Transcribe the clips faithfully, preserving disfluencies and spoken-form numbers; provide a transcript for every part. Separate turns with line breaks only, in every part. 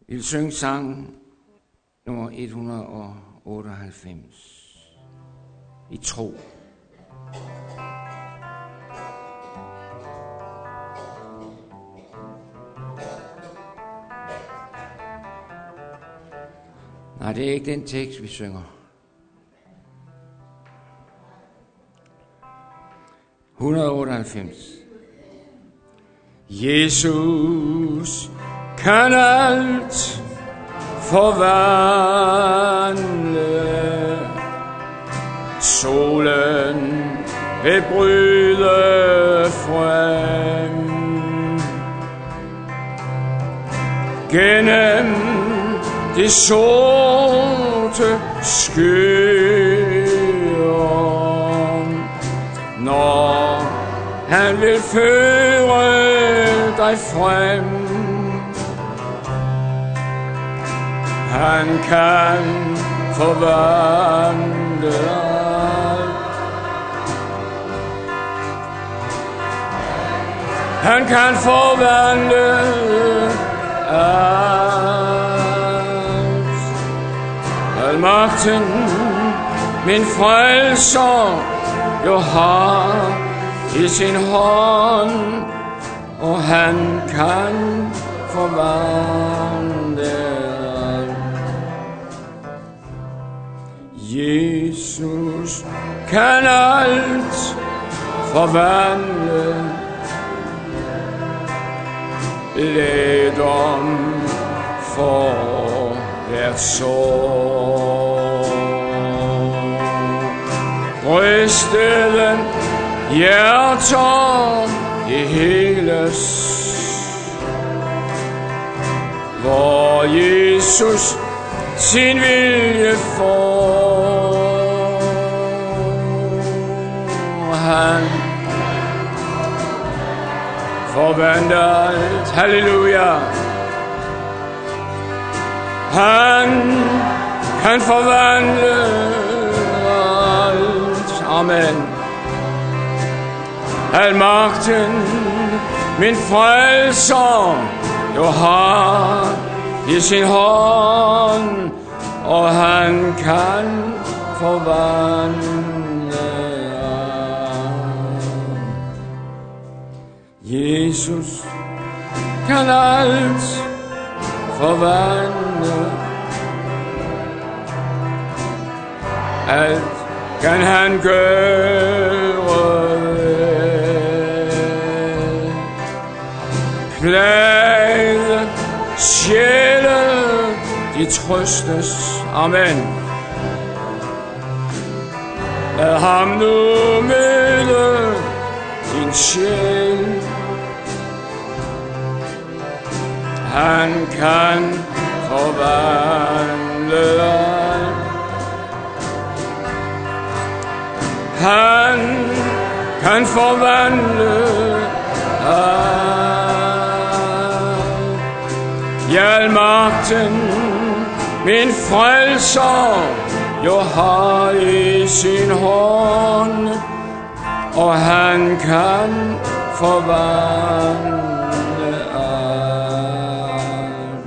Vi vil synge sang nummer et hundrede og otteoghalvfems. I tro. Nej, det er ikke den tekst, vi synger. et hundrede og otteoghalvfems. Jesus kan alt forvandle. Solen vil bryde frem. Gennem de sorte skyer, når han vil føre dig frem. Han kan forvandle alt. Han kan forvandle alt. Al magten min frelser jo har i sin hånd, og han kan forvandle alt. Jesus kan alt forvandle. Lægedom for hvert sår. Rystede hjerter i heles, hvor Jesus sin vilje får. Han forvandler alt. Halleluja. Han kan forvandle alt. Amen. Al magten min frelser jo har i sin hånd, og han kan forvandle alt. Jesus kan alt forvandle. Alt kan han gøre. Plage sjæle, de trøstes. Amen. Lad ham nu møde din sjæl. Han kan forvandle alt. Han kan forvandle alt. Al magten min frelser jo har i sin hånd, og han kan forvandle alt.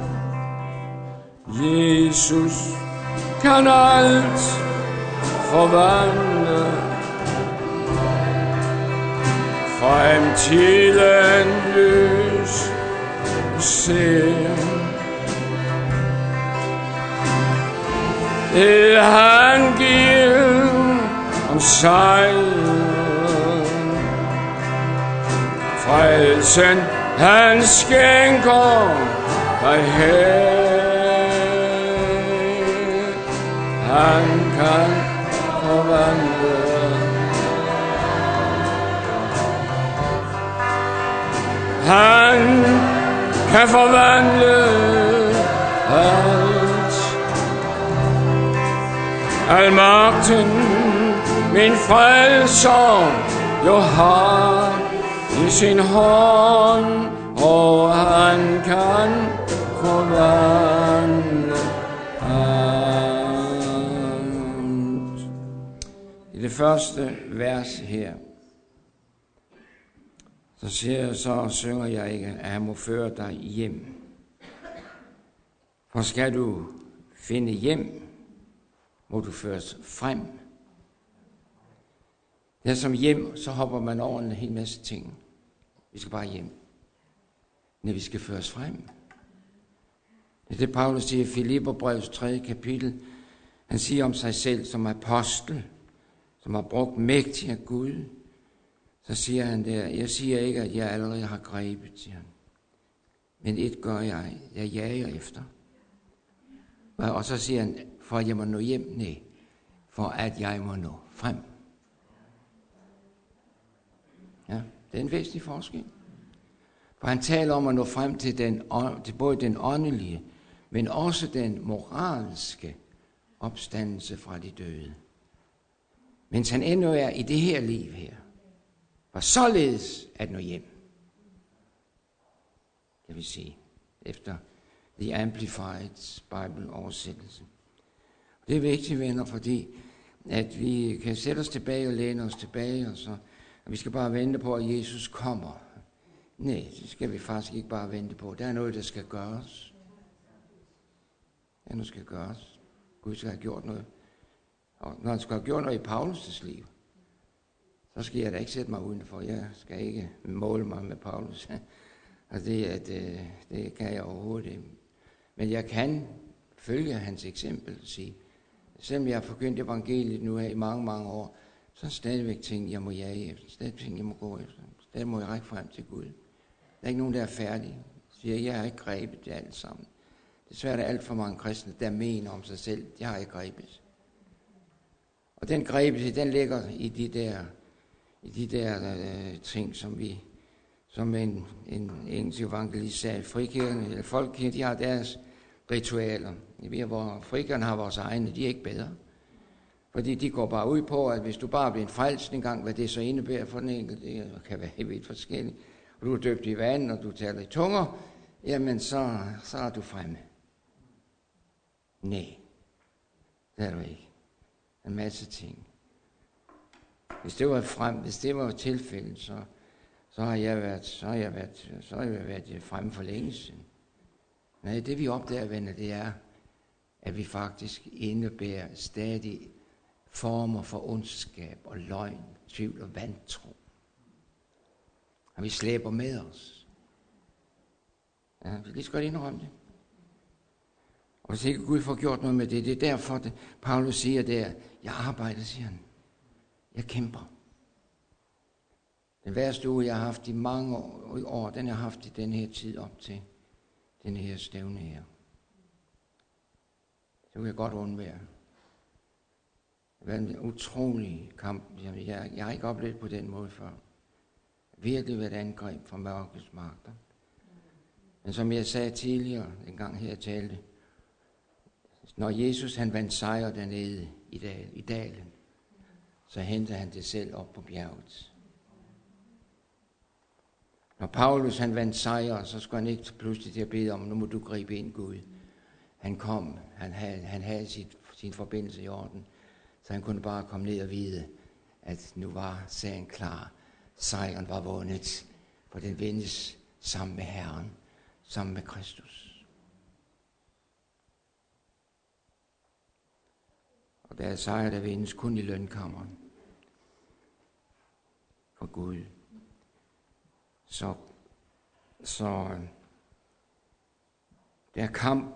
Jesus kan alt forvandle. Fremtiden lys ser. Det han giver om sejren. Frelsen han skænker dig her. Han kan forvandle. Han kan forvandle alt. Al magten min frelser jo har i sin hånd, og han kan forvandle alt. I det første vers her, så siger jeg, så synger jeg ikke, at han må føre dig hjem. For skal du finde hjem, må du føres frem. Der som hjem, så hopper man over en hel masse ting. Vi skal bare hjem. Når vi skal føres frem. Det er det, Paulus siger i Filipperbrevets tredje kapitel. Han siger om sig selv som apostel, som har brugt mægtig af Gud. Så siger han der, jeg siger ikke, at jeg allerede har grebet, siger han. Men et gør jeg, jeg jager efter. Og så siger han, for at jeg må nå hjem, nej, for at jeg må nå frem. Ja, det er en væsentlig forskel. For han taler om at nå frem til, den, til både den åndelige, men også den moralske opstandelse fra de døde. Mens han endnu er i det her liv her, var således at nå hjem. Det vil sige, efter The Amplified Bible oversættelse. Det er vigtigt, venner, fordi at vi kan sætte os tilbage og læne os tilbage, og så og vi skal bare vente på, at Jesus kommer. Nej, det skal vi faktisk ikke bare vente på. Der er noget, der skal gøres. Der er noget, der skal gøres. Gud skal have gjort noget. Og når han skal have gjort noget i Paulus' liv, så skal jeg da ikke sætte mig udenfor. Jeg skal ikke måle mig med Paulus. Altså det, det, det kan jeg overhovedet ikke. Men jeg kan følge hans eksempel og sige, selvom jeg har forkyndt evangeliet nu her i mange, mange år, så er stadigvæk ting, jeg må jage efter. Stadigvæk ting, jeg må gå efter. Stadig må jeg række frem til Gud. Der er ikke nogen, der er færdige. Siger, jeg har ikke grebet det alt sammen. Desværre er der alt for mange kristne, der mener om sig selv, jeg har ikke grebet. Og den grebelse, den ligger i de der, i de der øh, ting, som vi, som en, en engelsk evangelist sagde, frikirken eller folkekirken, de har deres ritualer. Vi ved, hvor frikirken har vores egne, de er ikke bedre. Fordi de går bare ud på, at hvis du bare bliver en frelst en gang, hvad det så indebærer for den enkelte, det kan være helt vildt forskelligt, og du er døbt i vand, og du taler i tunger, jamen så, så er du fremme. Nej, det er du ikke. En masse ting. Hvis det var frem, hvis det var tilfældet, så, så har jeg været, så har jeg været, så har jeg været fremme for længe siden. Nej, det vi opdager, venner, det er, at vi faktisk indebærer stadig former for ondskab og løgn, tvivl og vantro. Og vi slæber med os. Ja, vi lige skal godt indrømme det. Og hvis ikke Gud får gjort noget med det, det er derfor, det, Paulus siger der, jeg arbejder, siger han. Jeg kæmper. Den værste uge, jeg har haft i mange år, den jeg har haft i den her tid op til den her stævne her. Det vil jeg godt undvære. Det var en utrolig kamp. Jeg, jeg, jeg har ikke oplevet på den måde før. Virkelig været angreb fra mørkets magter. Men som jeg sagde tidligere, en gang her jeg talte, når Jesus han vandt sejr dernede i, dal, i dalen, så hentede han det selv op på bjerget. Når Paulus han vandt sejr, så skulle han ikke pludselig til at bede om, nu må du gribe ind, Gud. Han kom, han havde, han havde sit, sin forbindelse i orden, så han kunne bare komme ned og vide, at nu var sagen klar. Sejren var vundet, for den vindes sammen med Herren, sammen med Kristus. Og der er sejr, der vindes kun i lønkammeren for Gud. Så, så der er kamp,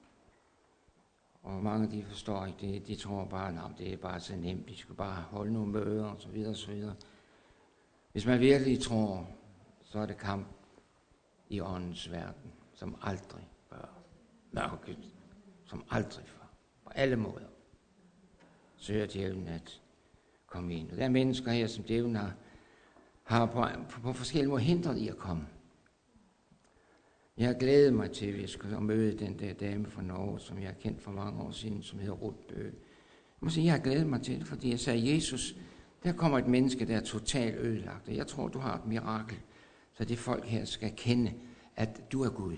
og mange de forstår ikke det. De tror bare, at det er bare så nemt. De skal bare holde nogle møder og så videre og så videre. Hvis man virkelig tror, så er det kamp i åndens verden, som aldrig før. Mørket, som aldrig før. På alle måder søger djævlen at komme ind. Og der er mennesker her, som djævlen har, har på, på, på forskellige måder hindret i at komme. Jeg har glædet mig til, at jeg skulle møde den der dame fra Norge, som jeg har kendt for mange år siden, som hedder Ruth Bøge. Jeg må sige, jeg har glædet mig til det, fordi jeg sagde, Jesus, der kommer et menneske, der er totalt ødelagt, og jeg tror, du har et mirakel, så det folk her skal kende, at du er Gud.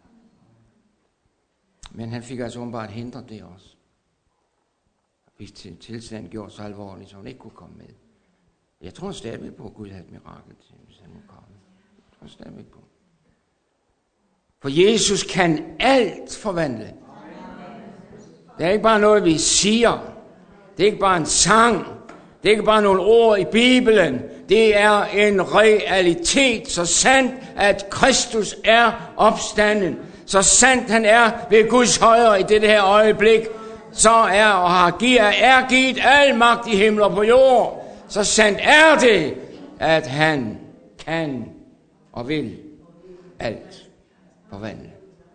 Men han fik altså åbenbart hindret det også. Hvis tilstanden gjorde så alvorligt, så hun ikke kunne komme med. Jeg tror stadigvæk på, at Gud havde et mirakel til, hvis han må komme. Jeg tror stadigvæk på. For Jesus kan alt forvandle. Det er ikke bare noget, vi siger. Det er ikke bare en sang. Det er ikke bare nogle ord i Bibelen. Det er en realitet, så sandt, at Kristus er opstanden. Så sandt han er ved Guds højre i dette her øjeblik. Så er og har givet, er givet al magt i himmel og på jord. Så sandt er det, at han kan og vil alt forvandle.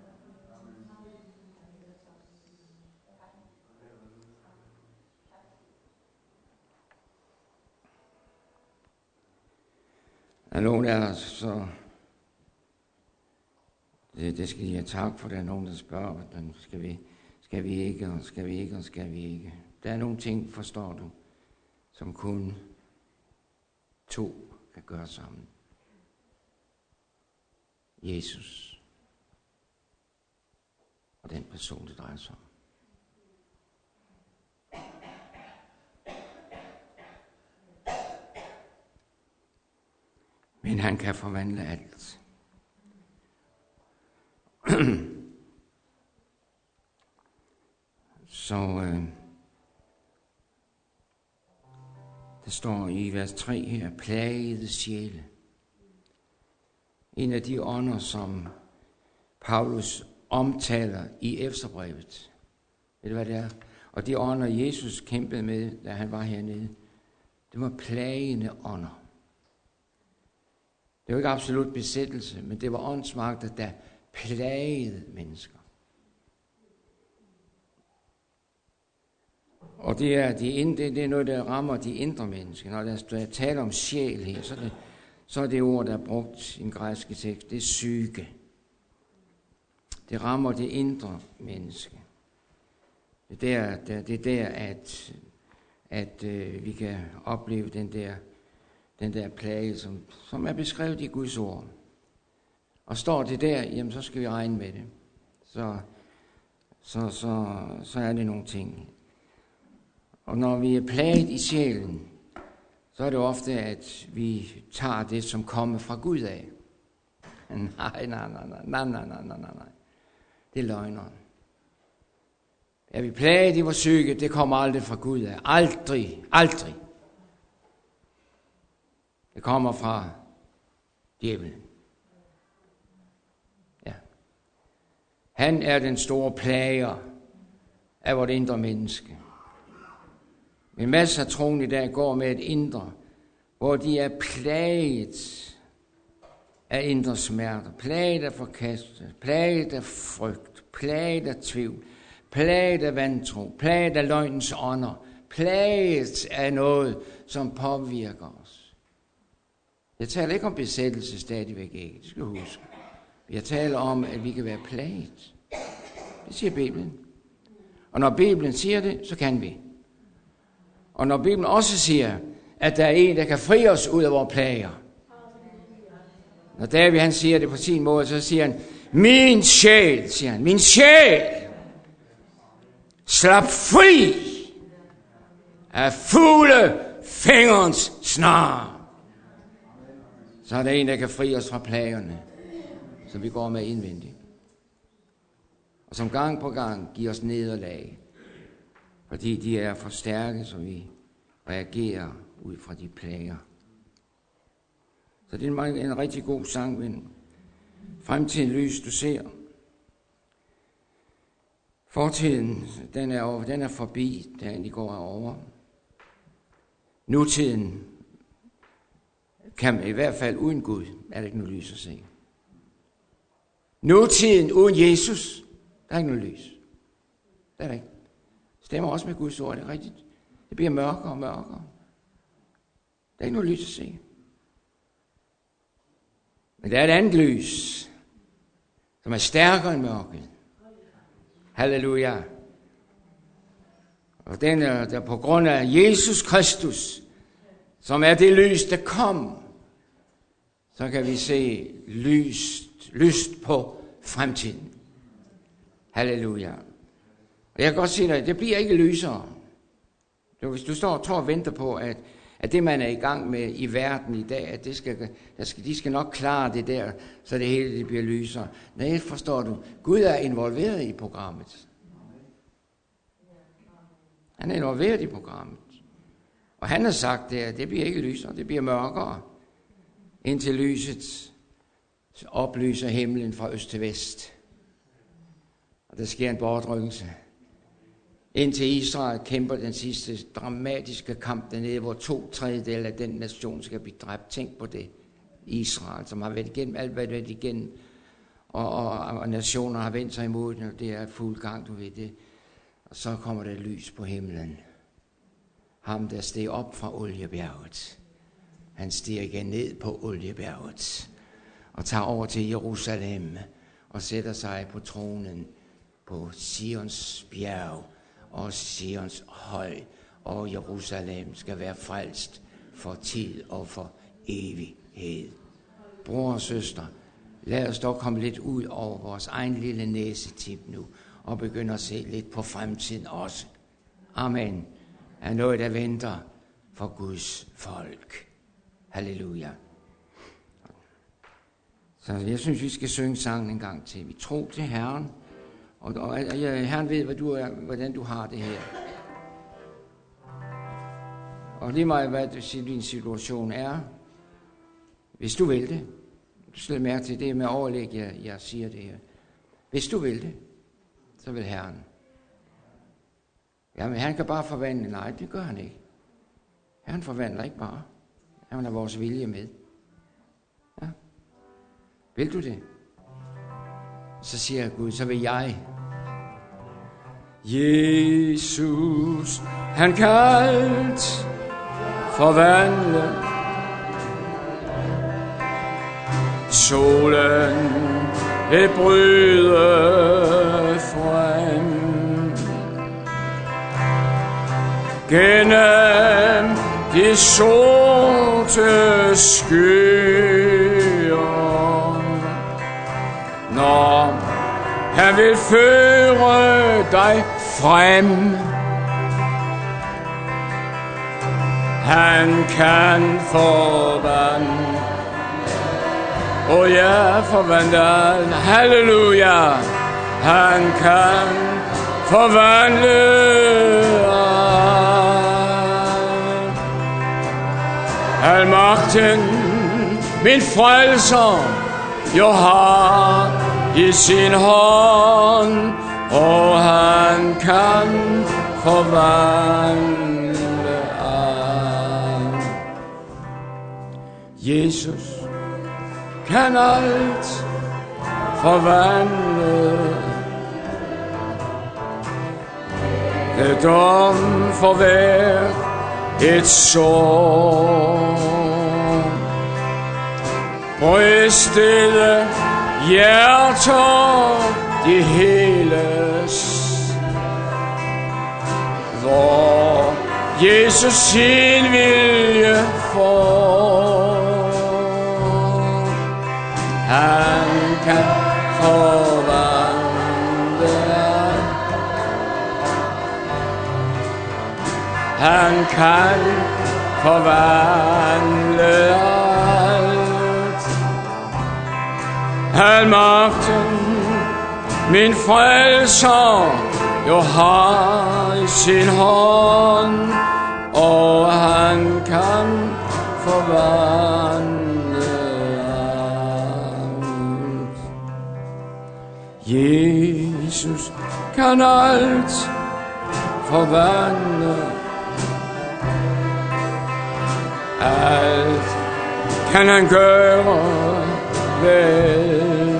Der er nogen af os, så det, det skal de have tak for. Der er nogen, der spørger, skal vi, skal vi ikke, og skal vi ikke, og skal vi ikke. Der er nogle ting, forstår du, som kun to kan gøre sammen. Jesus og den person, det drejer sig om. Men han kan forvandle alt. Så øh, der står i vers tre her, plagede sjæle. En af de ånder, som Paulus omtaler i Efeserbrevet. Ved du, hvad det er? Og de ånder, Jesus kæmpede med, da han var hernede, det var plagende ånder. Det var ikke absolut besættelse, men det var åndsmagter, der plagede mennesker. Og det er, de, det, det er noget, der rammer de indre mennesker. Når der taler om sjæl her, så er det, så er det ord, der er brugt i den græske tekst, det er psyke. Det rammer det indre menneske. Det er der, der, det er der at, at øh, vi kan opleve den der, den der plage, som, som er beskrevet i Guds ord. Og står det der, jamen så skal vi regne med det. Så, så, så, så er det nogle ting. Og når vi er plaget i sjælen, så er det ofte, at vi tager det, som kommer fra Gud af. Nej, nej, nej, nej, nej, nej, nej, nej, nej. Det er løgneren. Er vi plaget i vores psyke, det kommer aldrig fra Gud af. Aldrig, aldrig. Det kommer fra djævlen. Ja. Han er den store plager af vores indre menneske. Men masser af troen i dag går med et indre, hvor de er plaget af indre smerter, plaget af forkastelse, plaget af frygt, plaget af tvivl, plaget af vantro, plaget af løgnens ånder, plaget af noget, som påvirker os. Jeg taler ikke om besættelse stadigvæk ikke, det skal du huske. Jeg taler om, at vi kan være plaget. Det siger Bibelen. Og når Bibelen siger det, så kan vi. Og når Bibelen også siger, at der er en, der kan fri os ud af vores plager. Når David han siger det på sin måde, så siger han, min sjæl, siger han, min sjæl, slap fri af fugle fingerens snare. Så er der en, der kan fri os fra plagerne, som vi går med indvendigt. Og som gang på gang giver os nederlag, fordi de er for stærke, så vi reagerer ud fra de plager. Så det er en, en rigtig god sang, ven. Fremtiden lys, du ser. Fortiden, den er, over, den er forbi, da de går over. Nutiden kan i hvert fald uden Gud, er der ikke noget lys at se. Nutiden uden Jesus, der er ikke noget lys. Der er der ikke. Stemmer også med Guds ord, det er rigtigt. Det bliver mørkere og mørkere. Der er ikke noget lys at se. Men der er et andet lys, som er stærkere end mørket. Halleluja. Og den er der på grund af Jesus Kristus, som er det lys, der kom, så kan vi se lyst, lyst på fremtiden. Halleluja. Og jeg kan godt sige dig, det bliver ikke lysere. Hvis du står og tror og venter på, at, at det, man er i gang med i verden i dag, at det skal, skal, de skal nok klare det der, så det hele det bliver lysere. Nej, forstår du, Gud er involveret i programmet. Han er involveret i programmet. Og han har sagt det, at det bliver ikke lysere, det bliver mørkere, indtil lyset oplyser himlen fra øst til vest. Og der sker en bortrykkelse. Indtil Israel kæmper den sidste dramatiske kamp dernede, hvor to tredjedele af den nation skal blive dræbt. Tænk på det. Israel, som har været igennem alt, hvad det igennem, og, og, og nationer har vendt sig imod den, og det er fuld gang, du ved det. Og så kommer der lys på himlen. Ham, der steg op fra oliebjerget. Han stiger igen ned på oliebjerget og tager over til Jerusalem og sætter sig på tronen på Sions bjerg og Sions høj, og Jerusalem skal være frelst for tid og for evighed. Bror og søster, lad os dog komme lidt ud over vores egen lille næsetip nu og begynde at se lidt på fremtiden også. Amen. Er noget, der venter for Guds folk. Halleluja. Så jeg synes, vi skal synge sangen en gang til. Vi tror til Herren, og, og, og Herren ved, hvad du er, hvordan du har det her. Og lige meget, hvad din situation er, hvis du vil det, du skal mærke til det med overlæg, jeg, jeg siger det her. Hvis du vil det, så vil Herren. Jamen, han kan bare forvandle. Nej, det gør han ikke. Herren forvandler ikke bare. Han har vores vilje med. Ja. Vil du det? Så siger Gud, så vil jeg. Jesus, han kan alt forvandle. Solen vil bryde frem. Gennem de sorte skyer, når han vil føre dig frem. Han kan forvandle, og oh ja, forvandle, halleluja. Han kan forvandle. Al magten, min frelser, jo har i sin hånd, og han kan forvandle alt. Jesus kan alt forvandle. Det dom for hver et sår. Brystede hjerter, de heles, hvor Jesus sin vilje får. Han kan forvandle. Han kan forvandle alt. Al magten, min frelser, jo har i sin hånd, og han kan forvandle alt. Jesus kan alt forvandle. Alt kan han gøre vel.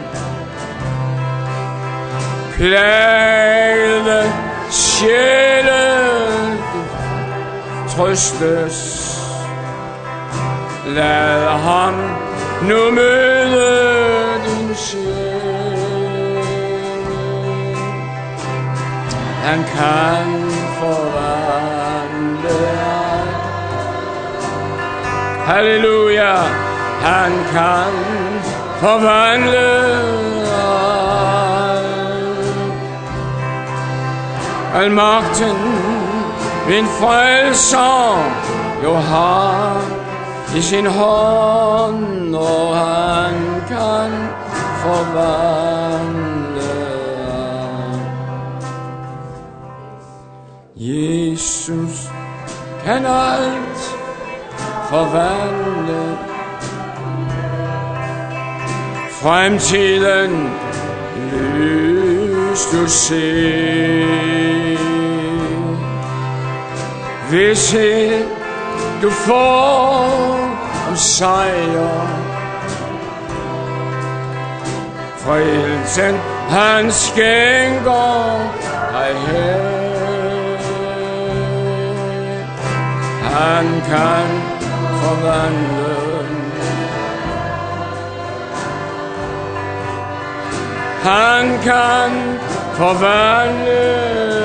Plagede sjælen trøstes. Lad ham nu møde din sjæl. Han kan forvandle. Halleluja, han kan forvandle alt. Al magten, min frelser jo har i sin hånd, og han kan forvandle. Jesus kan alt forvandle. Fremtiden lys du ser. Vished du får om sejr. Frelsen han skænker dig her. Han kan forvandle. Han kan forvandle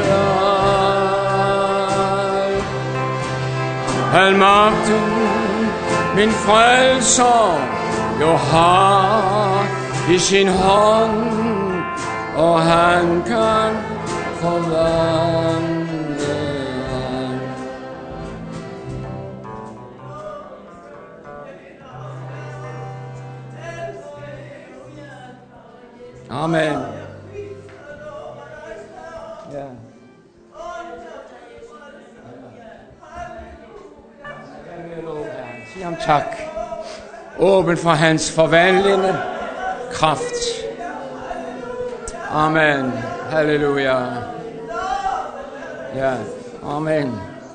dig. Al magten min frelser jo har i sin hånd, og han kan forvandle. Amen. Ja. Sig ham tak. Åben for hans forvandlende kraft. Amen. Halleluja. Ja. Amen.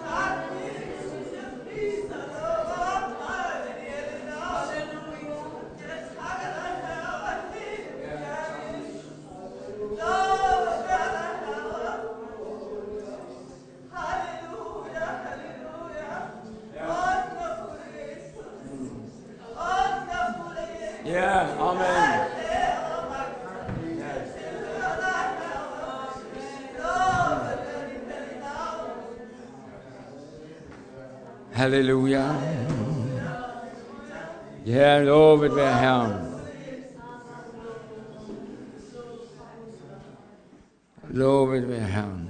Ja, amen. Halleluja. Ja, lovet være Herren. Lovet være Herren.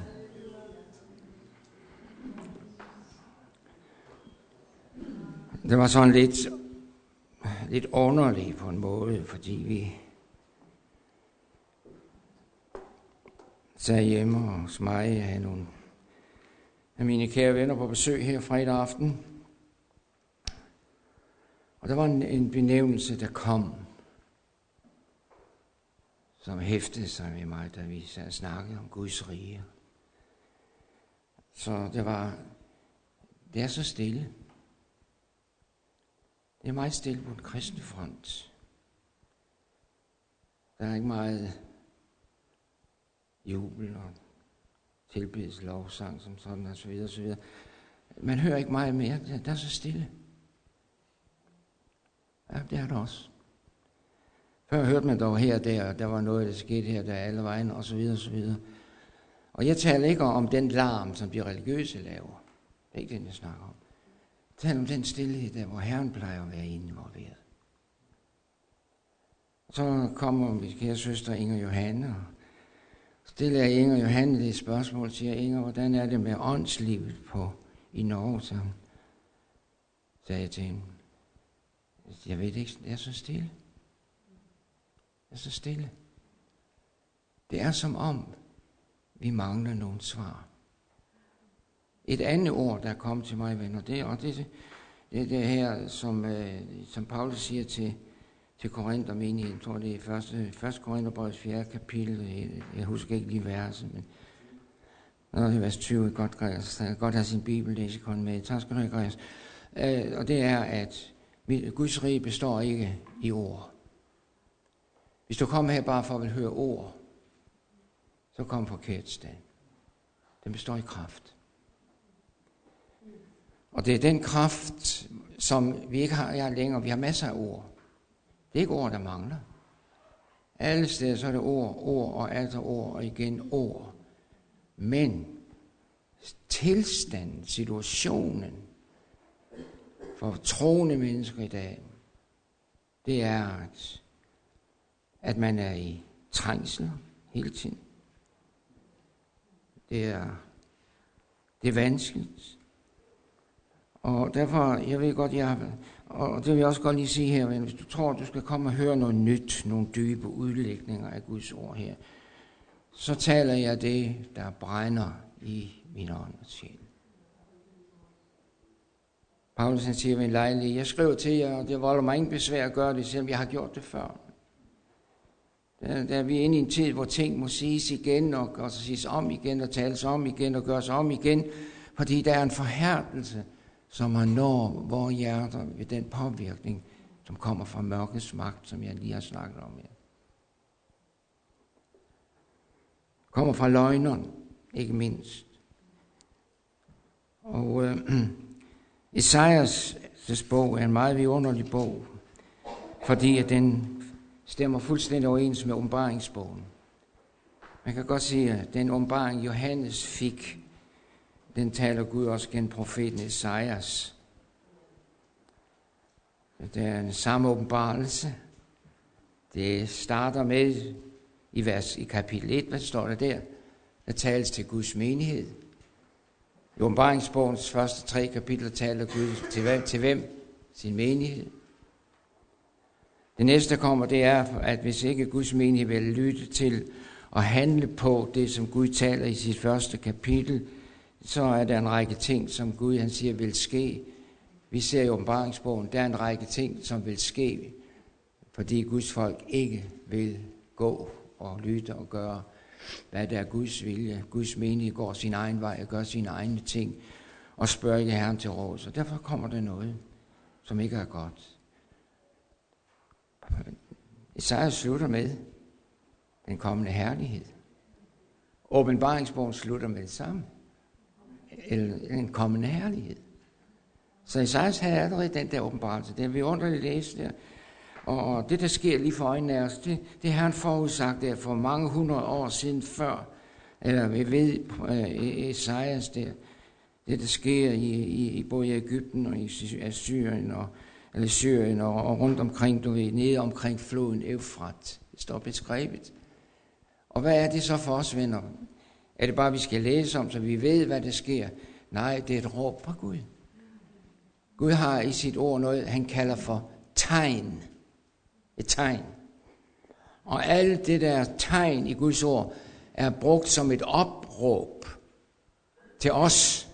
Det var sådan lidt lidt underligt på en måde, fordi vi sad hjemme hos mig. Jeg havde nogle af mine kære venner på besøg her fredag aften. Og der var en, en benævnelse, der kom, som hæftede sig ved mig, da vi sad og snakkede om Guds rige. Så det var, det er så stille. Det er meget stille på den kristne front. Der er ikke meget jubel og tilbedelse, lovsang som sådan og så videre og så videre. Man hører ikke meget mere. Der er så stille. Ja, det er der også. Før hørte man dog her og der, og der var noget, der skete her, der alle vejen og så videre og så videre. Og jeg taler ikke om den larm, som de religiøse laver. Det er ikke den, jeg snakker om. Tal om den stillhed der, hvor Herren plejer at være involveret. Så kommer min kære søster Inger Johanne, og stiller jeg Inger Johanne det spørgsmål, siger Inger, hvordan er det med åndslivet på i Norge? Så sagde jeg til hende, jeg ved ikke, det er så stille. Det er så stille. Det er som om, vi mangler nogle svar. Et andet ord, der er kommet til mig, venner, det, og det, det er det her, som, øh, som Paulus siger til, til Korinther menigheden. Jeg tror, det er første, første Korintherbrevs fjerde kapitel. Jeg, jeg husker ikke lige verset, men når det er vers tyve, godt, Gregers, godt have sin bibelleksikon med. Tak skal du have, Gregers. Øh, og det er, at Guds rige består ikke i ord. Hvis du kommer her bare for at vil høre ord, så kom forkert sted. Den består i kraft. Og det er den kraft, som vi ikke har ja, længere. Vi har masser af ord. Det er ikke ord, der mangler. Alle steder så er det ord, ord og altså ord og igen ord. Men tilstanden, situationen for troende mennesker i dag, det er, at, at man er i trængsel hele tiden. Det er Det er vanskeligt. Og derfor, jeg ved godt, jeg har, og det vil jeg også godt lige sige her, men hvis du tror, du skal komme og høre noget nyt, nogle dybe udlægninger af Guds ord her, så taler jeg det, der brænder i min ånd og sjæl. Paulus han siger ved en lejlighed, jeg skriver til jer, og det volder mig ingen besvær at gøre det, selvom jeg har gjort det før. Der, der er vi inde i en tid, hvor ting må siges igen, og, og så siges om igen, og tales om igen, og gøres om igen, fordi der er en forhærdelse, som man når vores hjerter ved den påvirkning, som kommer fra mørkets magt, som jeg lige har snakket om her. Kommer fra løgneren, ikke mindst. Og øh, Esajas bog er en meget vidunderlig bog, fordi at den stemmer fuldstændig overens med åbenbaringsbogen. Man kan godt sige, at den åbenbaring Johannes fik, den taler Gud også gennem profeten Esajas. Det er en samme åbenbarelse. Det starter med i vers i kapitel et, hvad står der der? Der tales til Guds menighed. I åbenbaringsbogens første tre kapitler taler Gud til hvem? Til hvem? Sin menighed. Det næste kommer, det er, at hvis ikke Guds menighed vil lytte til og handle på det, som Gud taler i sit første kapitel, så er der en række ting, som Gud han siger vil ske. Vi ser i åbenbaringsbogen, der er en række ting, som vil ske, fordi Guds folk ikke vil gå og lytte og gøre, hvad der er Guds vilje. Guds menighed går sin egen vej og gør sine egne ting og spørger ikke Herren til råd. Så derfor kommer der noget, som ikke er godt. Esajas slutter med den kommende herlighed. Åbenbaringsbogen slutter med det samme. Eller en kommende herlighed. Så Esajas havde allerede den der åbenbarelse. Det er vi underligt læse der. Og det, der sker lige for øjnene af os, det, det har han forudsagt der for mange hundrede år siden før. Eller vi ved Esajas der. Det, der sker i, i, i både i Egypten og i Syrien og eller Syrien og, og rundt omkring, du ved, nede omkring floden Eufrat. Det står beskrevet. Og hvad er det så for os, venner? Er det bare, vi skal læse om, så vi ved, hvad der sker? Nej, det er et råb fra Gud. Gud har i sit ord noget, han kalder for tegn. Et tegn. Og alt det der tegn i Guds ord er brugt som et opråb til os.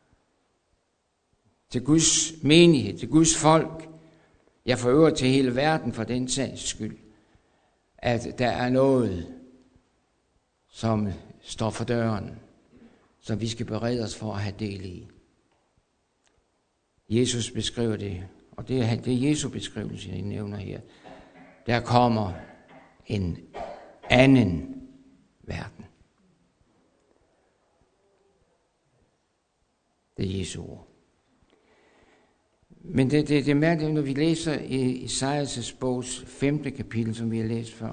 Til Guds menighed, til Guds folk. Jeg for øvrigt til hele verden for den sags skyld. At der er noget, som står for døren, som vi skal berede os for at have del i. Jesus beskriver det, og det er, det er Jesu beskrivelse, jeg nævner her. Der kommer en anden verden. Det er Jesu ord. Men det, det, det er mærkeligt, når vi læser i Esajas bogs femte kapitel, som vi har læst før,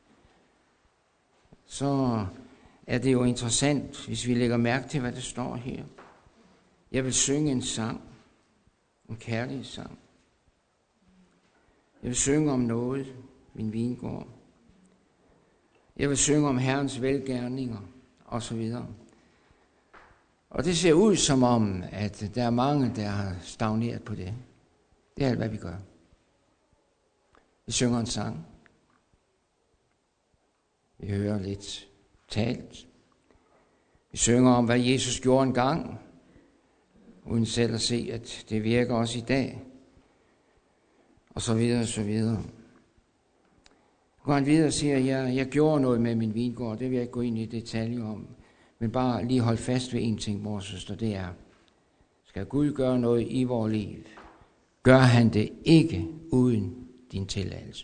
så er det jo interessant, hvis vi lægger mærke til, hvad der står her. Jeg vil synge en sang, en kærlig sang. Jeg vil synge om noget, min vingård. Jeg vil synge om Herrens velgerninger, og så videre. Og det ser ud som om, at der er mange, der har stagneret på det. Det er alt, hvad vi gør. Vi synger en sang. Vi hører lidt talt. Vi synger om, hvad Jesus gjorde en gang, uden selv at se, at det virker også i dag. Og så videre, og så videre. Så går han videre og siger, at jeg, jeg gjorde noget med min vingård. Det vil jeg ikke gå ind i detaljer om. Men bare lige hold fast ved en ting, vores søster, det er, skal Gud gøre noget i vores liv, gør han det ikke uden din tilladelse.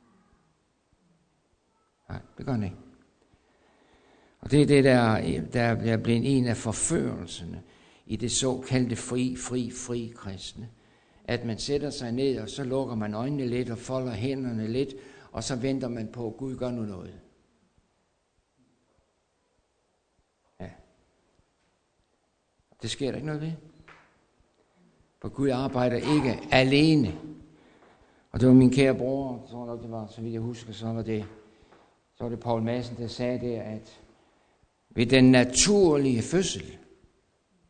Nej, det gør han ikke. Og det er det, der, der bliver blevet en af forførelserne i det såkaldte fri, fri, fri kristne. At man sætter sig ned, og så lukker man øjnene lidt og folder hænderne lidt, og så venter man på, at Gud gør nu noget. Ja. Det sker der ikke noget ved. For Gud arbejder ikke alene. Og det var min kære bror, så var det var, så vidt jeg husker, så var det, så var det Paul Madsen, der sagde der, at ved den naturlige fødsel,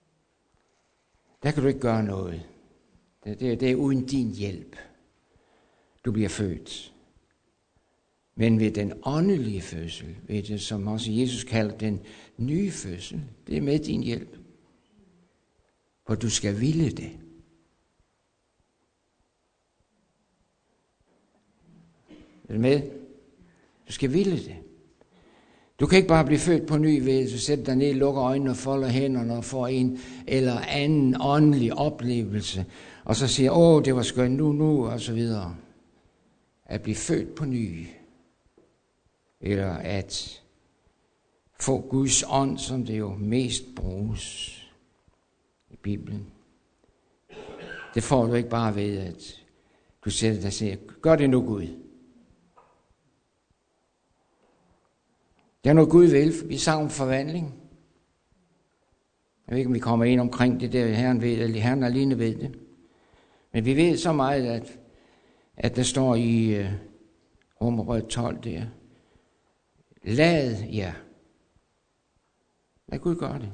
der kan du ikke gøre noget. Det, det, det er uden din hjælp. Du bliver født. Men ved den åndelige fødsel, ved det, som også Jesus kalder den nye fødsel, det er med din hjælp. For du skal ville det. Er du med? Du skal ville det. Du kan ikke bare blive født på ny ved, at du sætter dig ned, lukker øjnene og folder hænderne og får en eller anden åndelig oplevelse. Og så siger, åh, det var skønt nu, nu, og så videre. At blive født på ny. Eller at få Guds ånd, som det jo mest bruges i Bibelen. Det får du ikke bare ved, at du sætter dig og siger, gør det nu, Gud. Det er noget Gud vil. Vi sang om forvandling. Jeg ved ikke, om vi kommer ind omkring det der, Herren ved, eller Herren alene ved det. Men vi ved så meget, at, at der står i uh, Romerbrevet tolv der. Lad jer. Lad Gud gøre det.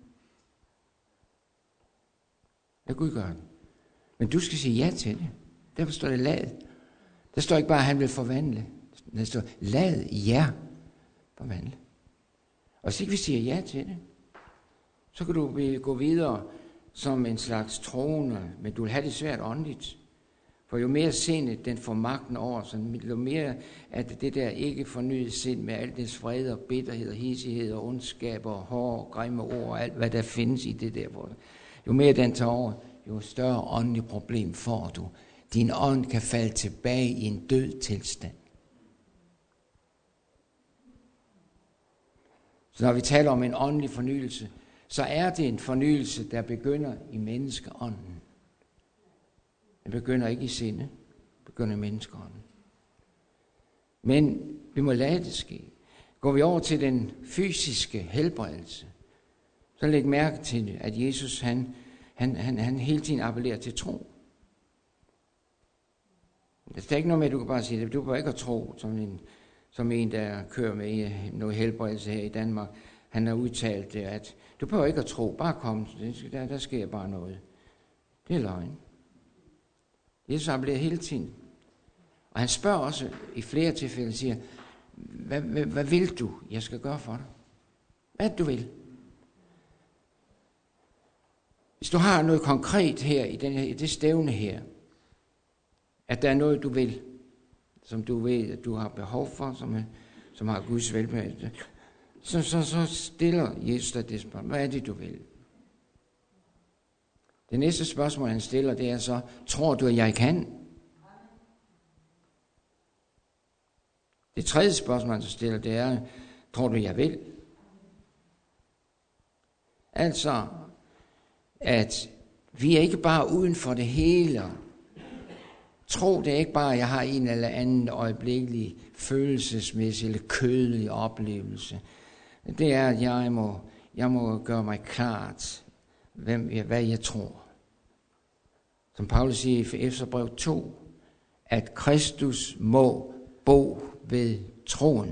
Lad Gud gøre det. Men du skal sige ja til det. Derfor står det lad. Der står ikke bare, at han vil forvandle. Der står, lad jer forvandle. Og hvis ikke vi siger ja til det, så kan du gå videre som en slags troende, men du vil have det svært åndeligt. For jo mere sindet den får magten over, så jo mere at det der ikke fornyet sind med alt dets vrede og bitterhed og hissighed og ondskab og hårde, grimme ord og alt, hvad der findes i det der. Jo mere den tager over, jo større åndelig problem får du. Din ånd kan falde tilbage i en død tilstand. Så når vi taler om en åndelig fornyelse, så er det en fornyelse, der begynder i menneskeånden. Den begynder ikke i sindet, den begynder i menneskeånden. Men vi må lade det ske. Går vi over til den fysiske helbredelse, så læg mærke til, at Jesus han, han, han, han hele tiden appellerer til tro. Det er ikke noget med, at du kan bare sige, at du kan ikke tro, som en, som en, der kører med noget helbredelse her i Danmark. Han har udtalt det, at du behøver ikke at tro, bare kom, der, der sker bare noget. Det er løgn. Jesus appellerer hele tiden. Og han spørger også i flere tilfælde, siger, hvad, hvad, hvad vil du, jeg skal gøre for dig? Hvad du vil? Hvis du har noget konkret her i, den her, i det stævne her, at der er noget, du vil, som du ved, at du har behov for, som, som har Guds velbehag, så, så, så stiller Jesus dig det spørgsmål. Hvad er det, du vil? Det næste spørgsmål, han stiller, det er så, tror du, at jeg kan? Det tredje spørgsmål, han så stiller, det er, tror du, jeg vil? Altså, at vi er ikke bare uden for det hele. Tro, det er ikke bare, at jeg har en eller anden øjeblikkelig følelsesmæssig eller kødelig oplevelse. Det er, at jeg må, jeg må gøre mig klart, hvem jeg, hvad jeg tror. Som Paulus siger i Efeserbrevet to, at Kristus må bo ved troen.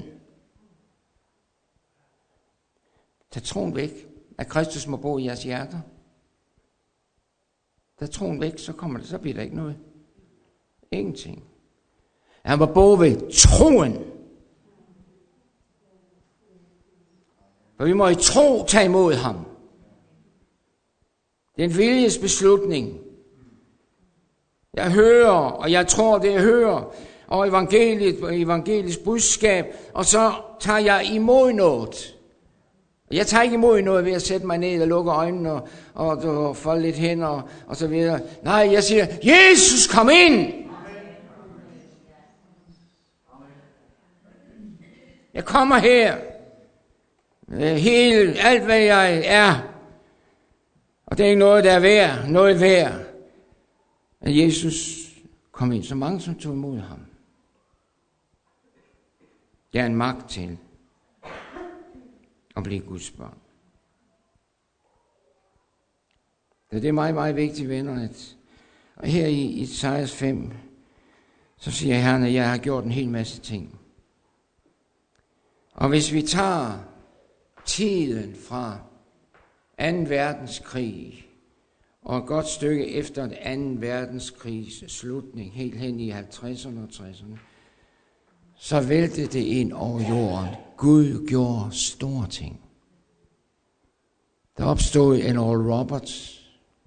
Tag troen væk, at Kristus må bo i jeres hjerter. Tag troen væk, så kommer det, så bliver der ikke noget. Ingenting. Han må bo ved troen. For vi må i tro tage imod ham. Det er en viljesbeslutning. Jeg hører, og jeg tror, det jeg hører, og evangeliet, evangelisk budskab, og så tager jeg imod noget. Jeg tager ikke imod noget ved at sætte mig ned og lukke øjnene og, og, og folde lidt hænder og, og så videre. Nej, jeg siger, Jesus, kom ind! Jeg kommer her. Hele, alt hvad jeg er. Og det er ikke noget, der er værd. Noget værd. At Jesus kom ind. Så mange, som tog imod ham. Det er en magt til at blive Guds børn. Det er meget, meget vigtigt, venner. At, og her i, i Esajas fem, så siger Herren, at jeg har gjort en hel masse ting. Og hvis vi tager tiden fra anden verdenskrig Og et godt stykke efter den anden verdenskrigs slutning, helt hen i halvtredserne og tresserne, så væltede det ind over jorden. Gud gjorde store ting. Der opstod en Oral Roberts,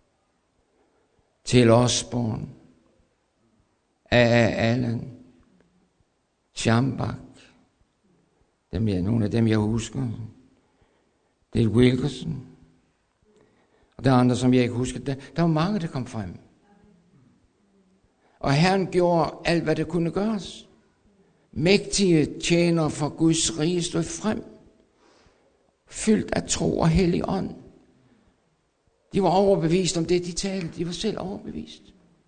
Til Osborne, A A Allen, Schambach, dem er nogle af dem, jeg husker. Dale Wilkerson, og der er andre, som jeg ikke husker. Der, der var mange, der kom frem. Og Herren gjorde alt, hvad der kunne gøres. Mægtige tjenere for Guds rige stod frem, fyldt af tro og hellig ånd. De var overbevist om det, de talte. De var selv overbevist.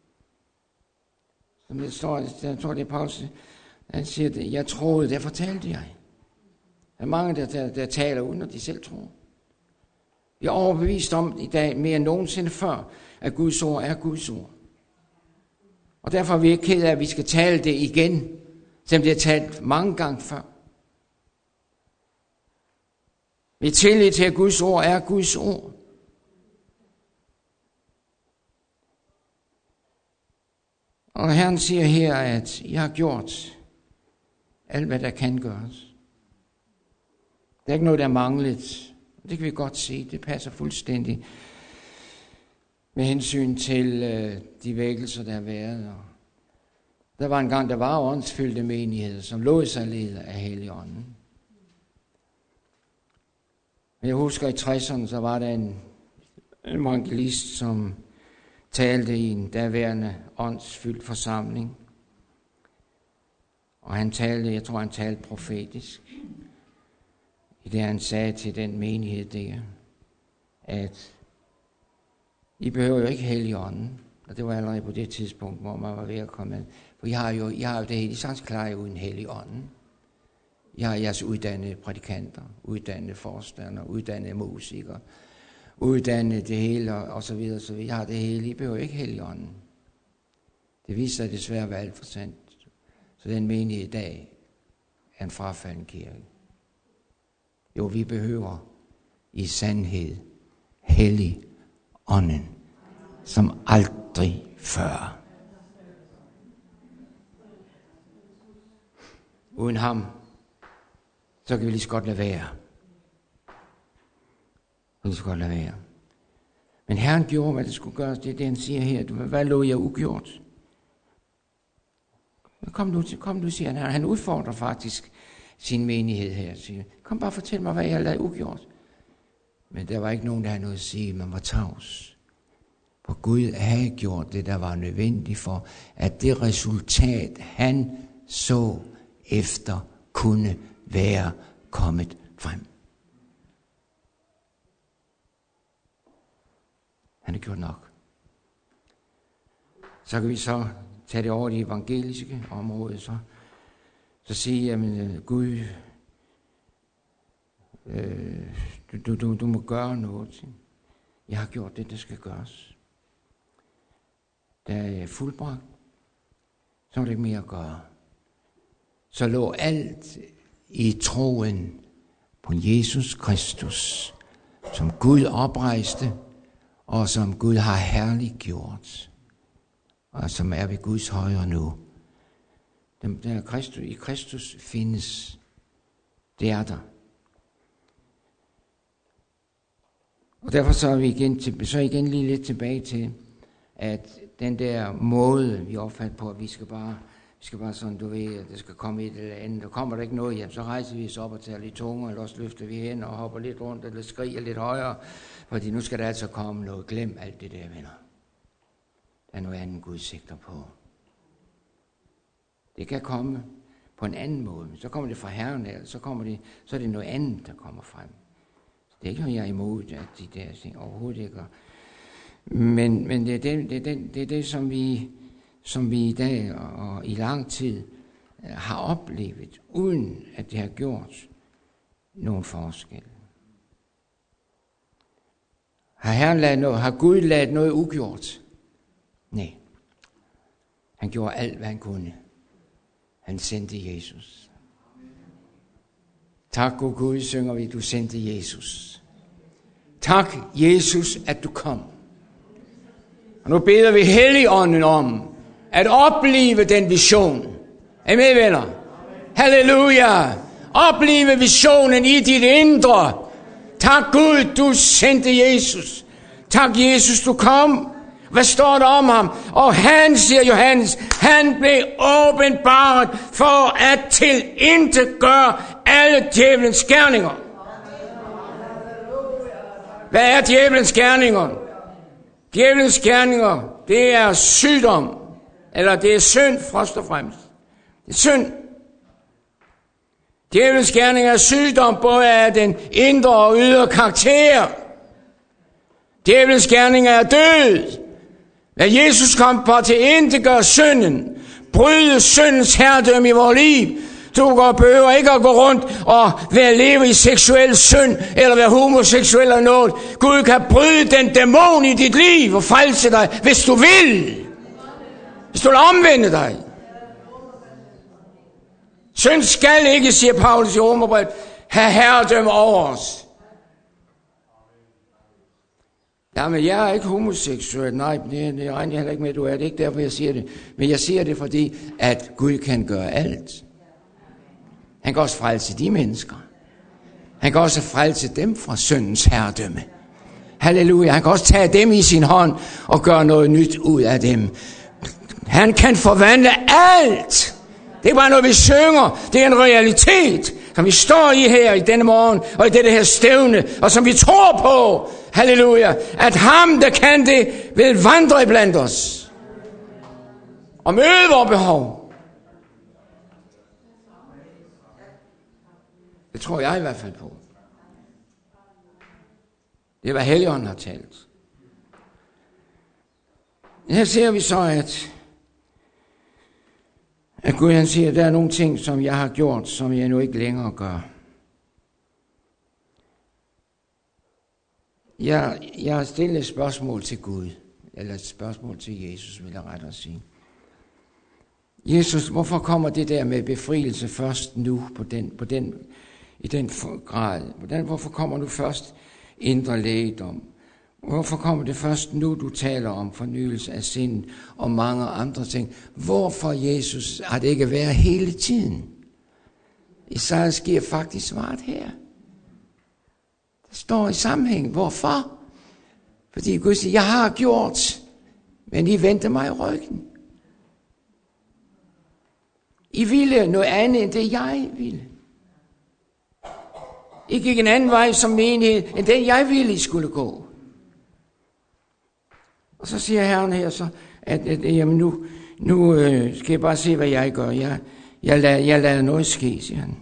Som det står, jeg tror det er Paulus, han siger det, jeg troede, derfor talte jeg. Der er mange, der, der, der taler uden, at de selv tror. Vi er overbevist om i dag mere end nogensinde før, at Guds ord er Guds ord. Og derfor er vi ikke ked af, at vi skal tale det igen, som det er talt mange gange før. Vi er tillid til, at Guds ord er Guds ord. Og Herren siger her, at jeg har gjort alt, hvad der kan gøres. Der er ikke noget, der er manglet. Det kan vi godt se. Det passer fuldstændig med hensyn til øh, de vækkelser, der har været. Og der var en gang, der var åndsfyldte menigheder, som lod sig lede af Helligånden. Jeg husker i tresserne, så var der en evangelist, som talte i en daværende åndsfyldt forsamling. Og han talte, jeg tror han talte profetisk, i det han sagde til den menighed der, at I behøver jo ikke Helligånden. Og det var allerede på det tidspunkt, hvor man var ved at komme med. For I har jo, I har jo det hele, I sagtens klarer uden Helligånden. I har jeres uddannede prædikanter, uddannede forstander, uddannede musikere, uddannede det hele og så videre, så vi har det hele. I behøver ikke Helligånden. Det viser sig desværre at være alt for sandt. Så den menighed i dag er en frafalden kirke. Jo, vi behøver i sandhed Helligånden, som aldrig før. Uden ham, så kan vi lige så godt lade være. Lige så godt lade være. Men Herren gjorde, hvad det skulle gøres. Det er det, han siger her. Hvad lå jeg ugjort? Kom nu, kom nu, siger han. Han udfordrer faktisk sin menighed her. Siger, kom bare fortæl mig, hvad jeg har lavet ugjort. Men der var ikke nogen, der havde noget at sige. Man var tavs. For Gud havde gjort det, der var nødvendigt for, at det resultat, han så efter, kunne være kommet frem. Han har gjort nok. Så kan vi så tage det over det evangeliske område, så, så sige, jamen Gud, øh, du, du, du må gøre noget. Jeg har gjort det, der skal gøres. Der er fuldbragt, så er det ikke mere at gøre. Så lå alt i troen på Jesus Kristus, som Gud oprejste, og som Gud har herliggjort, og som er ved Guds højre nu. Den der Kristus, i Kristus findes, det er der. Og derfor så er vi igen, til, så igen lige lidt tilbage til, at den der måde, vi opfatter på, at vi skal bare, vi skal bare sådan, du ved, at det skal komme et eller andet. Der kommer der ikke noget hjem, så rejser vi os op og tager lidt tunge, eller også løfter vi hen og hopper lidt rundt, eller skriger lidt højere, fordi nu skal der altså komme noget. Glem alt det der, venner. Der er noget andet, Gud sigter på. Det kan komme på en anden måde. Så kommer det fra Herren, eller så, kommer det, så er det noget andet, der kommer frem. Det er ikke noget, jeg er imod, at de der ting overhovedet ikke. Men, men det, er det, det, er det, det er det, som vi, som vi i dag og, og i lang tid har oplevet, uden at det har gjort nogen forskel. Har Herren ladet noget, har Gud ladet noget ugjort? Nej. Han gjorde alt, hvad han kunne. Han sendte Jesus. Tak, gode Gud, synger vi, du sendte Jesus. Tak, Jesus, at du kom. Og nu beder vi Helligånden om at opleve den vision. Er I med, venner? Halleluja! Opleve visionen i dit indre. Tak Gud, du sendte Jesus. Tak Jesus, du kom. Hvad står der om ham? Og han, siger Johannes, han blev åbenbaret for at tilintetgøre alle djævelens gerninger. Hvad er djævelens gerninger? Djævelens gerninger, det er sygdom. Eller det er synd, først og fremmest. Det er synd. Djævelens gerninger er sygdom, både af den indre og ydre karakter. Djævelens gerninger er død. Da Jesus kom på til intetgøre synden, bryde syndens herredømme i vores liv. Du går behøver ikke at gå rundt og være leve i seksuel synd, eller være homoseksuel eller noget. Gud kan bryde den dæmon i dit liv og frelse dig, hvis du vil. Hvis du vil omvende dig. Synd skal ikke, siger Paulus i Romerbrevet, have herredømme over os. Jamen, jeg er ikke homoseksuel. Nej, det, det regner jeg heller ikke med, du er. Det er ikke derfor, jeg siger det. Men jeg siger det, fordi at Gud kan gøre alt. Han kan også frelse de mennesker. Han kan også frelse dem fra syndens herredømme. Halleluja. Han kan også tage dem i sin hånd og gøre noget nyt ud af dem. Han kan forvandle alt. Det er bare noget, vi synger. Det er en realitet, som vi står i her i denne morgen, og i dette her stævne, og som vi tror på, halleluja, at ham, der kan det, vil vandre iblandt os og møde vores behov. Det tror jeg i hvert fald på. Det er, hvad Helligånden har talt. Her ser vi så, at at Gud han siger, at der er nogle ting, som jeg har gjort, som jeg nu ikke længere gør. Jeg, jeg har stillet et spørgsmål til Gud, eller et spørgsmål til Jesus, vil jeg rettere sige. Jesus, hvorfor kommer det der med befrielse først nu, på den, på den, i den grad? Hvordan, hvorfor kommer nu først indre lægedom? Hvorfor kommer det først nu, du taler om fornyelse af sind og mange andre ting? Hvorfor, Jesus, har det ikke været hele tiden? Esajas giver faktisk svaret her. Det står i sammenhæng. Hvorfor? Fordi Gud siger, jeg har gjort, men I vendte mig i ryggen. I ville noget andet, end det jeg ville. I gik en anden vej som menighed, end den jeg ville, I skulle gå. Og så siger Herren her så, at, at jamen nu, nu øh, skal jeg bare se, hvad jeg gør. Jeg, jeg, lader, jeg lader noget ske, siger han.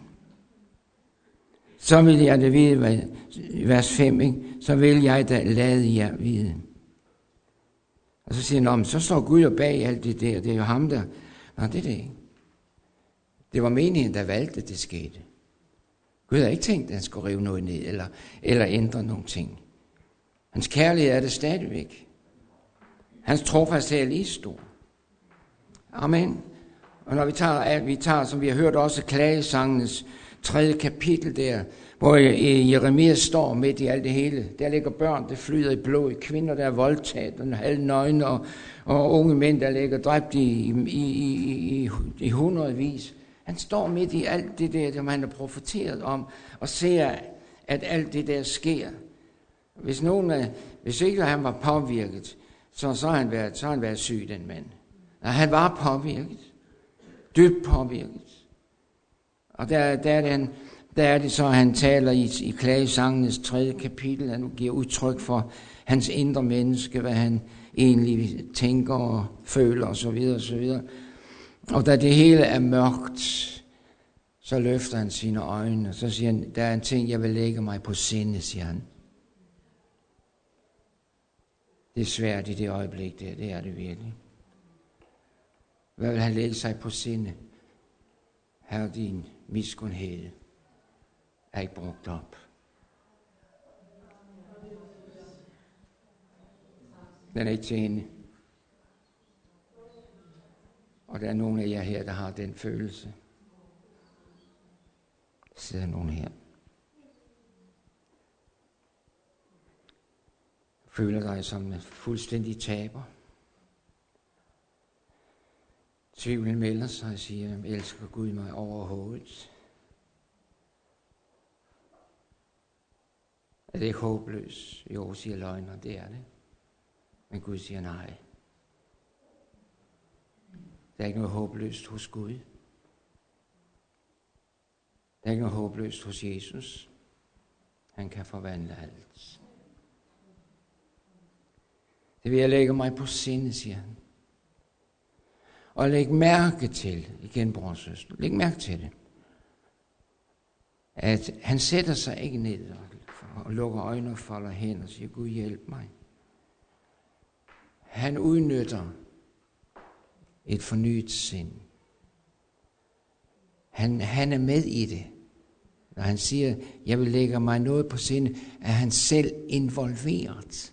Så vil jeg da vide, hvad, vers fem, ikke? Så vil jeg da lade jer vide. Og så siger han, så står Gud og bag alt det der, det er jo ham der. Nå, det er det ikke. Det var menigheden, der valgte, at det skete. Gud har ikke tænkt, at han skulle rive noget ned, eller, eller ændre nogle ting. Hans kærlighed er det stadigvæk. Hans trofasthed er lige stor. Amen. Og når vi tager, at vi tager, som vi har hørt også, klagesangens tredje kapitel der, hvor Jeremias står midt i alt det hele. Der ligger børn, der flyder i blod, kvinder, der er voldtaget, halvnøgne, og, og unge mænd, der ligger dræbt i, i, i, i, i hundredvis. Han står midt i alt det der, som han har profeteret om, og ser, at alt det der sker. Hvis, nogen, hvis ikke han var påvirket, så, så, har han været, så har han været syg, den mand. Og han var påvirket. Dybt påvirket. Og der, der, er, det, han, der er det så, at han taler i, i klagesangenes tredje kapitel. Han giver udtryk for hans indre menneske, hvad han egentlig tænker og føler osv. osv. Og da det hele er mørkt, så løfter han sine øjne, og så siger han, der er en ting, jeg vil lægge mig på sinde, siger han. Det er svært i det øjeblik der, det er det virkelig. Hvad vil han lægge sig på sinde? Herre, din miskundhed er ikke brugt op. Den er ikke til hende. Og der er nogle af jer her, der har den følelse. Der sidder nogen her. Føler dig som en fuldstændig taber. tvivlen melder sig og siger, elsker Gud mig overhovedet? Er det ikke håbløst? Jo, siger løgner, det er det. Men Gud siger nej. Der er ikke noget håbløst hos Gud. Der er ikke noget håbløst hos Jesus. Han kan forvandle alt. Det vil jeg lægge mig på sinde, siger han. Og læg mærke til, igen bror og søster, læg mærke til det, at han sætter sig ikke ned og, og lukker øjnene og folder hen og siger, Gud hjælp mig. Han udnytter et fornyet sind. Han, han er med i det. Når han siger, jeg vil lægge mig noget på sinde, er han selv involveret.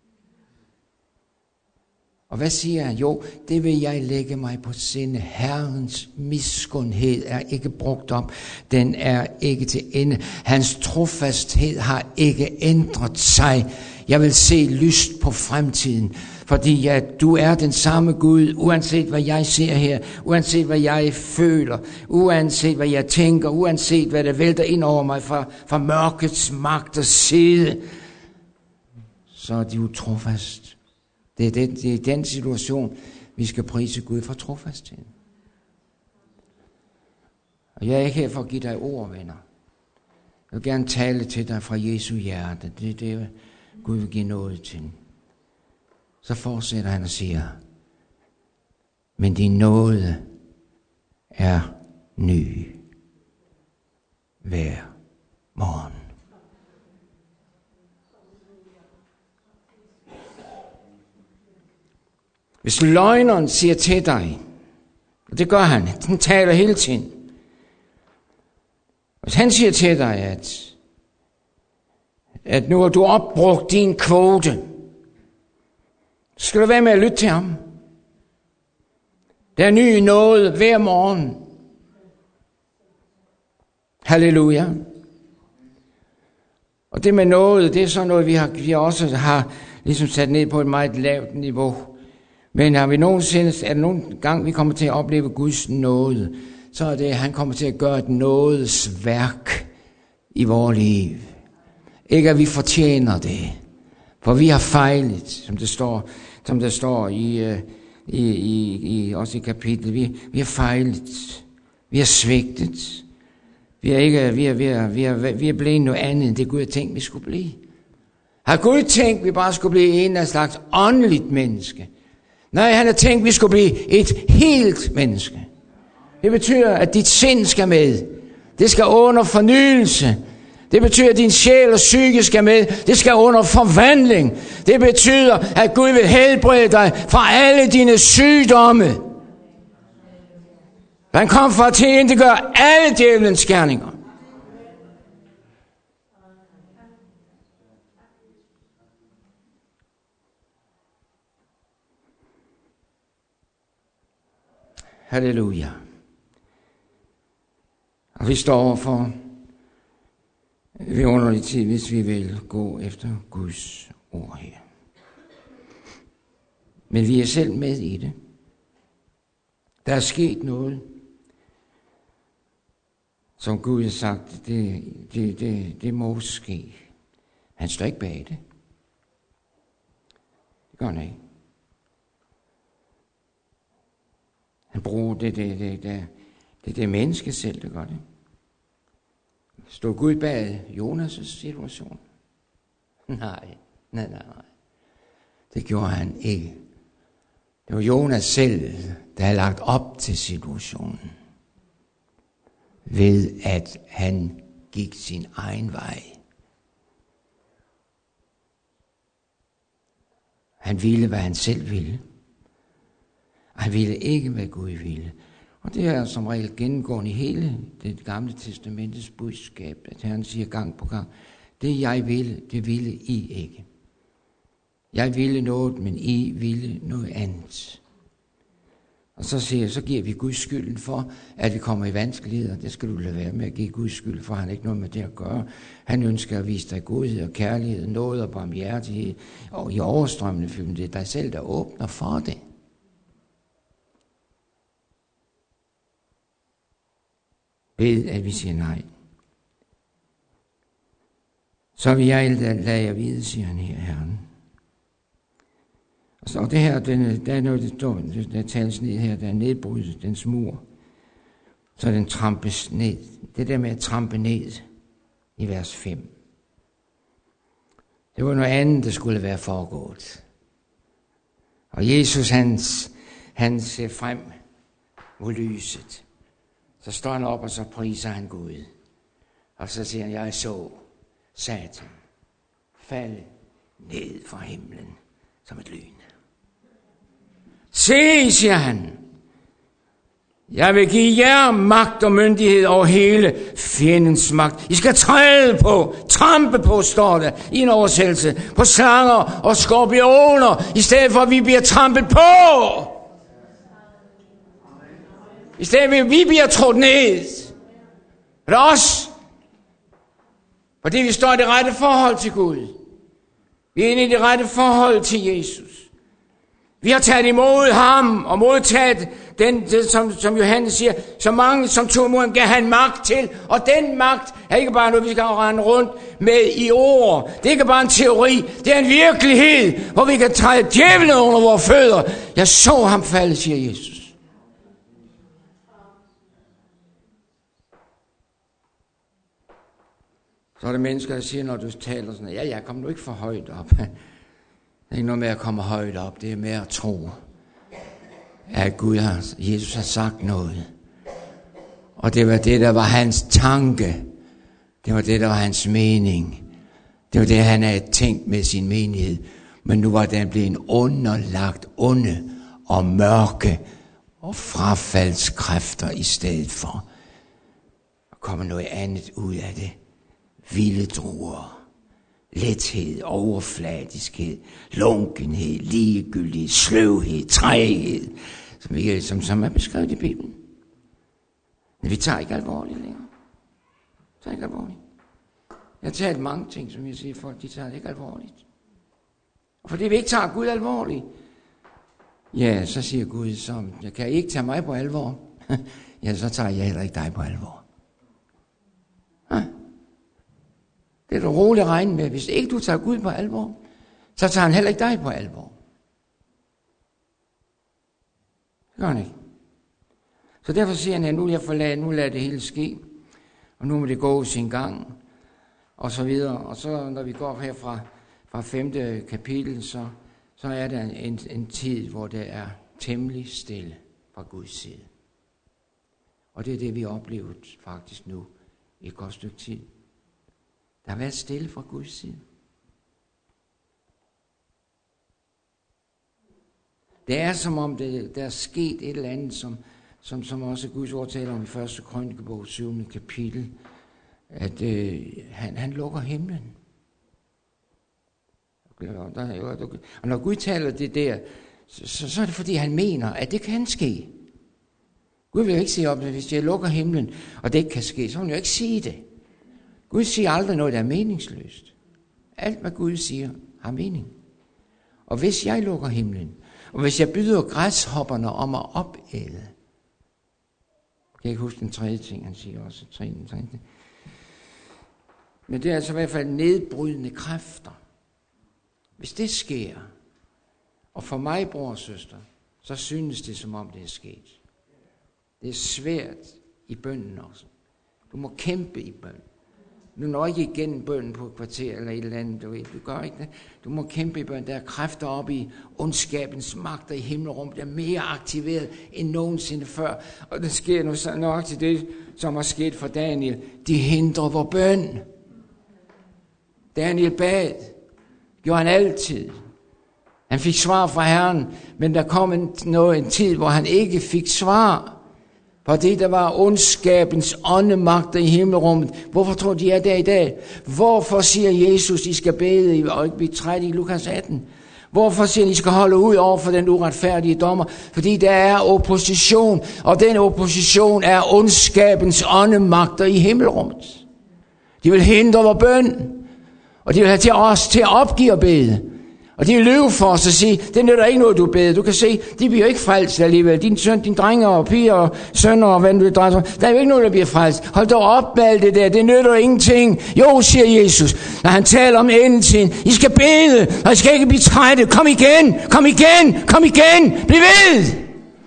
Og hvad siger han? Jo, det vil jeg lægge mig på sinde. Herrens miskundhed er ikke brugt op. Den er ikke til ende. Hans trofasthed har ikke ændret sig. Jeg vil se lyst på fremtiden. Fordi ja, du er den samme Gud, uanset hvad jeg ser her, uanset hvad jeg føler, uanset hvad jeg tænker, uanset hvad der vælter ind over mig fra, fra mørkets magt og side, så er de jo trofast. Det er, den, det er den situation, vi skal prise Gud for trofastheden. Og jeg er ikke her for at give dig ord, venner. Jeg vil gerne tale til dig fra Jesu hjerte. Det er det, Gud vil give noget til. Så fortsætter han og siger, men din nåde er ny hver morgen. Hvis løgneren siger til dig, og det gør han, han taler hele tiden. Hvis han siger til dig, at, at nu har du opbrugt din kvote, så skal du være med at lytte til ham. Der er ny nåde hver morgen. Halleluja. Og det med nåde, det er sådan noget, vi, har, vi også har ligesom sat ned på et meget lavt niveau. Men har vi nogensinde, er det nogen gang, vi kommer til at opleve Guds nåde, så er det, at han kommer til at gøre et nådesværk i vores liv. Ikke at vi fortjener det, for vi har fejlet, som det står, som det står i, i, i, i også i kapitlet. Vi, vi har fejlet, vi har svigtet, vi er ikke, vi er, vi er, vi er, vi er blevet noget andet end det Gud har tænkt, vi skulle blive. Har Gud tænkt, vi bare skulle blive en af slags åndeligt menneske? Nej, han har tænkt, vi skulle blive et helt menneske. Det betyder, at dit sind skal med. Det skal under fornyelse. Det betyder, at din sjæl og psyke skal med. Det skal under forvandling. Det betyder, at Gud vil helbrede dig fra alle dine sygdomme. Han kom for at tilintetgøre alle djævelens gerninger. Halleluja. Og vi står overfor en underlig tid, hvis vi vil gå efter Guds ord her. Men vi er selv med i det. Der er sket noget, som Gud har sagt, det, det, det, det må ske. Han står ikke bag det. Det gør han ikke. Han bruger det, det, det, det, det, det menneske selv, der gør det. Stod Gud bag Jonas' situation? Nej, nej, nej, nej. Det gjorde han ikke. Det var Jonas selv, der havde lagt op til situationen. Ved at han gik sin egen vej. Han ville, hvad han selv ville. Han ville ikke, hvad Gud ville. Og det er som regel gennemgående i hele det gamle testamentets budskab, at Herren siger gang på gang, det jeg ville, det ville I ikke. Jeg ville noget, men I ville noget andet. Og så siger så giver vi Guds skylden for, at vi kommer i vanskeligheder. Det skal du lade være med at give Guds skyld, for han har ikke noget med det at gøre. Han ønsker at vise dig godhed og kærlighed, nåde og barmhjertighed, og i overstrømmende film, det er dig selv, der åbner for det. ved, at vi siger nej. Så vil jeg lade jer vide, siger han her, Herren. Og så det her, den, der er noget, der, står, der tales ned her, der er nedbrydet, den smur. Så den trampes ned. Det der med at trampe ned i vers fem. Det var noget andet, der skulle være foregået. Og Jesus, hans, han ser frem mod lyset. Så står han op, og så priser han Gud. Og så siger han, jeg så Satan falde ned fra himlen som et lyn. Se, siger han, jeg vil give jer magt og myndighed over hele fjendens magt. I skal træde på, trampe på, står der i en oversættelse, på slanger og skorpioner, i stedet for at vi bliver trampet på. I stedet for at vi bliver trådt ned. Det er os. Fordi vi står i det rette forhold til Gud. Vi er inde i det rette forhold til Jesus. Vi har taget imod ham og modtaget den, det, som, som Johannes siger, så mange som tog imod ham gav han magt til. Og den magt er ikke bare noget, vi skal rende rundt med i ord. Det er ikke bare en teori, det er en virkelighed, hvor vi kan træde djævlen under vores fødder. Jeg så ham falde, siger Jesus. Så er der mennesker, der siger, når du taler sådan, ja, jeg kommer nu ikke for højt op. Det er ikke noget med at komme højt op, det er med at tro, at Gud har, Jesus har sagt noget. Og det var det, der var hans tanke. Det var det, der var hans mening. Det var det, han havde tænkt med sin menighed. Men nu var den blevet underlagt onde og mørke og frafaldskræfter i stedet for. Der kommer noget andet ud af det. Vilde druer, lethed, overfladiskhed, lunkenhed, ligegyldighed, sløvhed, træghed, som, vi, som, som er beskrevet i Bibelen. Men vi tager ikke alvorligt længere. Vi tager ikke alvorligt. Jeg har talt mange ting, som jeg siger, folk de tager det ikke alvorligt. Og fordi vi ikke tager Gud alvorligt, ja, så siger Gud, så jeg kan ikke tage mig på alvor. Ja, så tager jeg heller ikke dig på alvor. Ja. Det er du roligt regne med. Hvis ikke du tager Gud på alvor, så tager han heller ikke dig på alvor. Det gør han ikke. Så derfor siger han, at nu vil jeg forlade, nu lader det hele ske, og nu må det gå sin gang, og så videre. Og så når vi går herfra fra femte kapitel, så, så er der en, en tid, hvor det er temmelig stille fra Guds side. Og det er det, vi har oplevet faktisk nu i et godt stykke tid. Der har været stille fra Guds side. Det er som om, det, der er sket et eller andet, som, som, som også Guds ord taler om i første krønikebog, syvende kapitel, at øh, han, han lukker himlen. Og når Gud taler det der, så, så er det fordi, han mener, at det kan ske. Gud vil jo ikke sige om det, hvis jeg lukker himlen, og det ikke kan ske, så vil han jo ikke sige det. Gud siger aldrig noget, der er meningsløst. Alt, hvad Gud siger, har mening. Og hvis jeg lukker himlen, og hvis jeg byder græshopperne om at opæde, kan jeg ikke huske den tredje ting, han siger også. Tredje, tredje. Men det er altså i hvert fald nedbrydende kræfter. Hvis det sker, og for mig, bror og søster, så synes det, som om det er sket. Det er svært i bønnen også. Du må kæmpe i bønnen. Du når ikke igennem bønnen på et kvarter eller et eller andet, du ved. Du gør ikke det. Du må kæmpe i bønnen. Der er kræfter oppe i ondskabens magter i himmelrum, der er mere aktiveret end nogensinde før. Og det sker nu nok til det, som er sket for Daniel. De hindrer vor bøn. Daniel bad. Gjorde han altid. Han fik svar fra Herren, men der kom en, noget, en tid, hvor han ikke fik svar. Fordi der var ondskabens åndemagter i himmelrummet. Hvorfor tror de er der i dag? Hvorfor siger Jesus, I skal bede og ikke blive trætte i Lukas atten? Hvorfor siger I, I skal holde ud over for den uretfærdige dommer? Fordi der er opposition, og den opposition er ondskabens åndemagter i himmelrummet. De vil hindre vores bøn, og de vil have til os til at opgive at bede. Og de vil løbe for os og sige, det nytter ikke noget, du beder. Du kan se, de bliver ikke frelst alligevel. Din søn, dine drenge og piger og sønner og hvad du drejer sig om. Der er jo ikke noget, der bliver frelst. Hold dog op med alt det der. Det nytter ingenting. Jo, siger Jesus, når han taler om endetiden. I skal bede, og I skal ikke blive trætte. Kom igen, kom igen, kom igen. Bliv ved.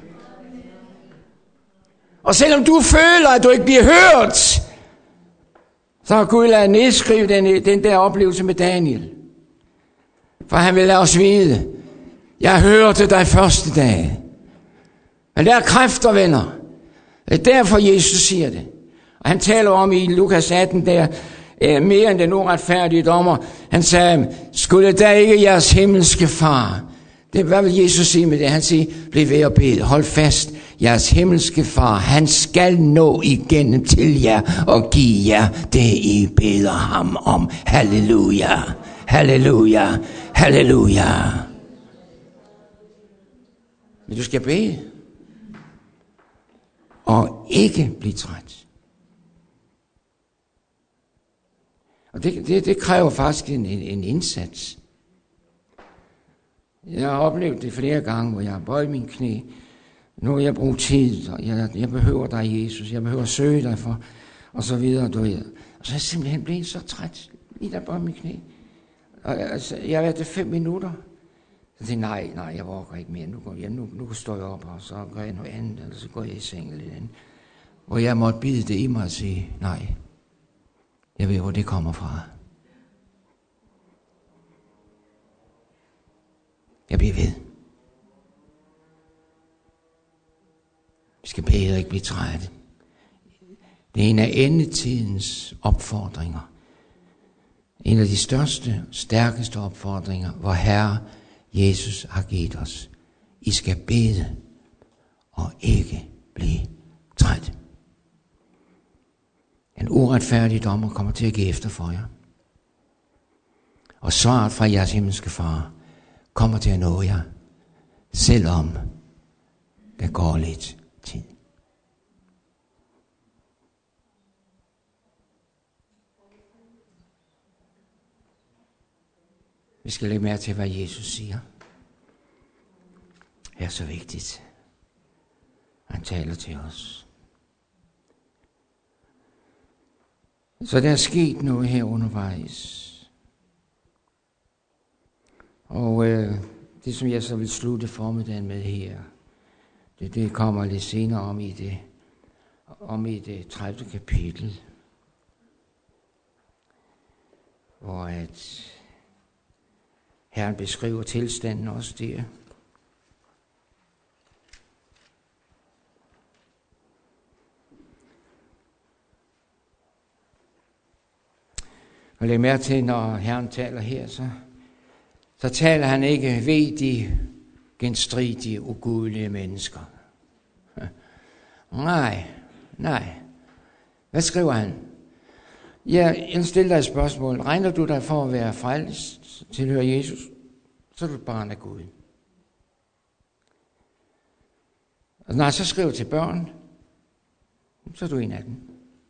Og selvom du føler, at du ikke bliver hørt, så har Gud ladet nedskrive den, den der oplevelse med Daniel. For han vil lade os vide, jeg hørte dig første dag. Men der er kræfter, venner. Det er derfor, Jesus siger det. Og han taler om i Lukas atten, der mere end den uretfærdige dommer. Han sagde, skulle der ikke jeres himmelske far? Det, hvad vil Jesus sige med det? Han siger, bliv ved at bede. Hold fast, jeres himmelske far, han skal nå igennem til jer og give jer det, I beder ham om. Halleluja, halleluja, halleluja. Men du skal bede. Og ikke blive træt. Og det, det, det kræver faktisk en, en, en indsats. Jeg har oplevet det flere gange, hvor jeg har bøjet mine knæ. Nu har jeg brugt tid, og jeg, jeg behøver dig, Jesus. Jeg behøver at søge dig for, og så videre, du ved. Og så er jeg simpelthen blevet så træt, lige der bøjet mine knæ. Og altså, jeg har været det fem minutter. Så tænkte jeg, nej, nej, jeg orker ikke mere. Nu går jeg, nu, nu står jeg op, og så gør jeg noget andet, eller så går jeg i seng lidt andet. Hvor jeg måtte bide det i mig og sige, nej, jeg ved, hvor det kommer fra. Jeg bliver ved. Vi skal bede og ikke blive trætte. Det er en af endetidens opfordringer. En af de største, stærkeste opfordringer, hvor Herre Jesus har givet os. I skal bede og ikke blive trætte. En uretfærdig dommer kommer til at give efter for jer. Og svaret fra jeres himmelske far kommer til at nå jer, selvom der går lidt tid. Vi skal lægge mærke til, hvad Jesus siger. Det er så vigtigt. Han taler til os. Så der er sket noget her undervejs. Og øh, det, som jeg så vil slutte formiddagen med her, det, det kommer lidt senere om i det, om i det tredivte kapitel, hvor at Herren beskriver tilstanden også der. Og læg mærke til, når Herren taler her, så, så taler han ikke ved de genstridige, ugudelige mennesker. Nej, nej. Hvad skriver han? Ja, jeg stiller dig et spørgsmål. Regner du dig for at være frelst, tilhører Jesus, så er du et barn af Gud. Og når jeg så skriver til børn, så er du en af dem.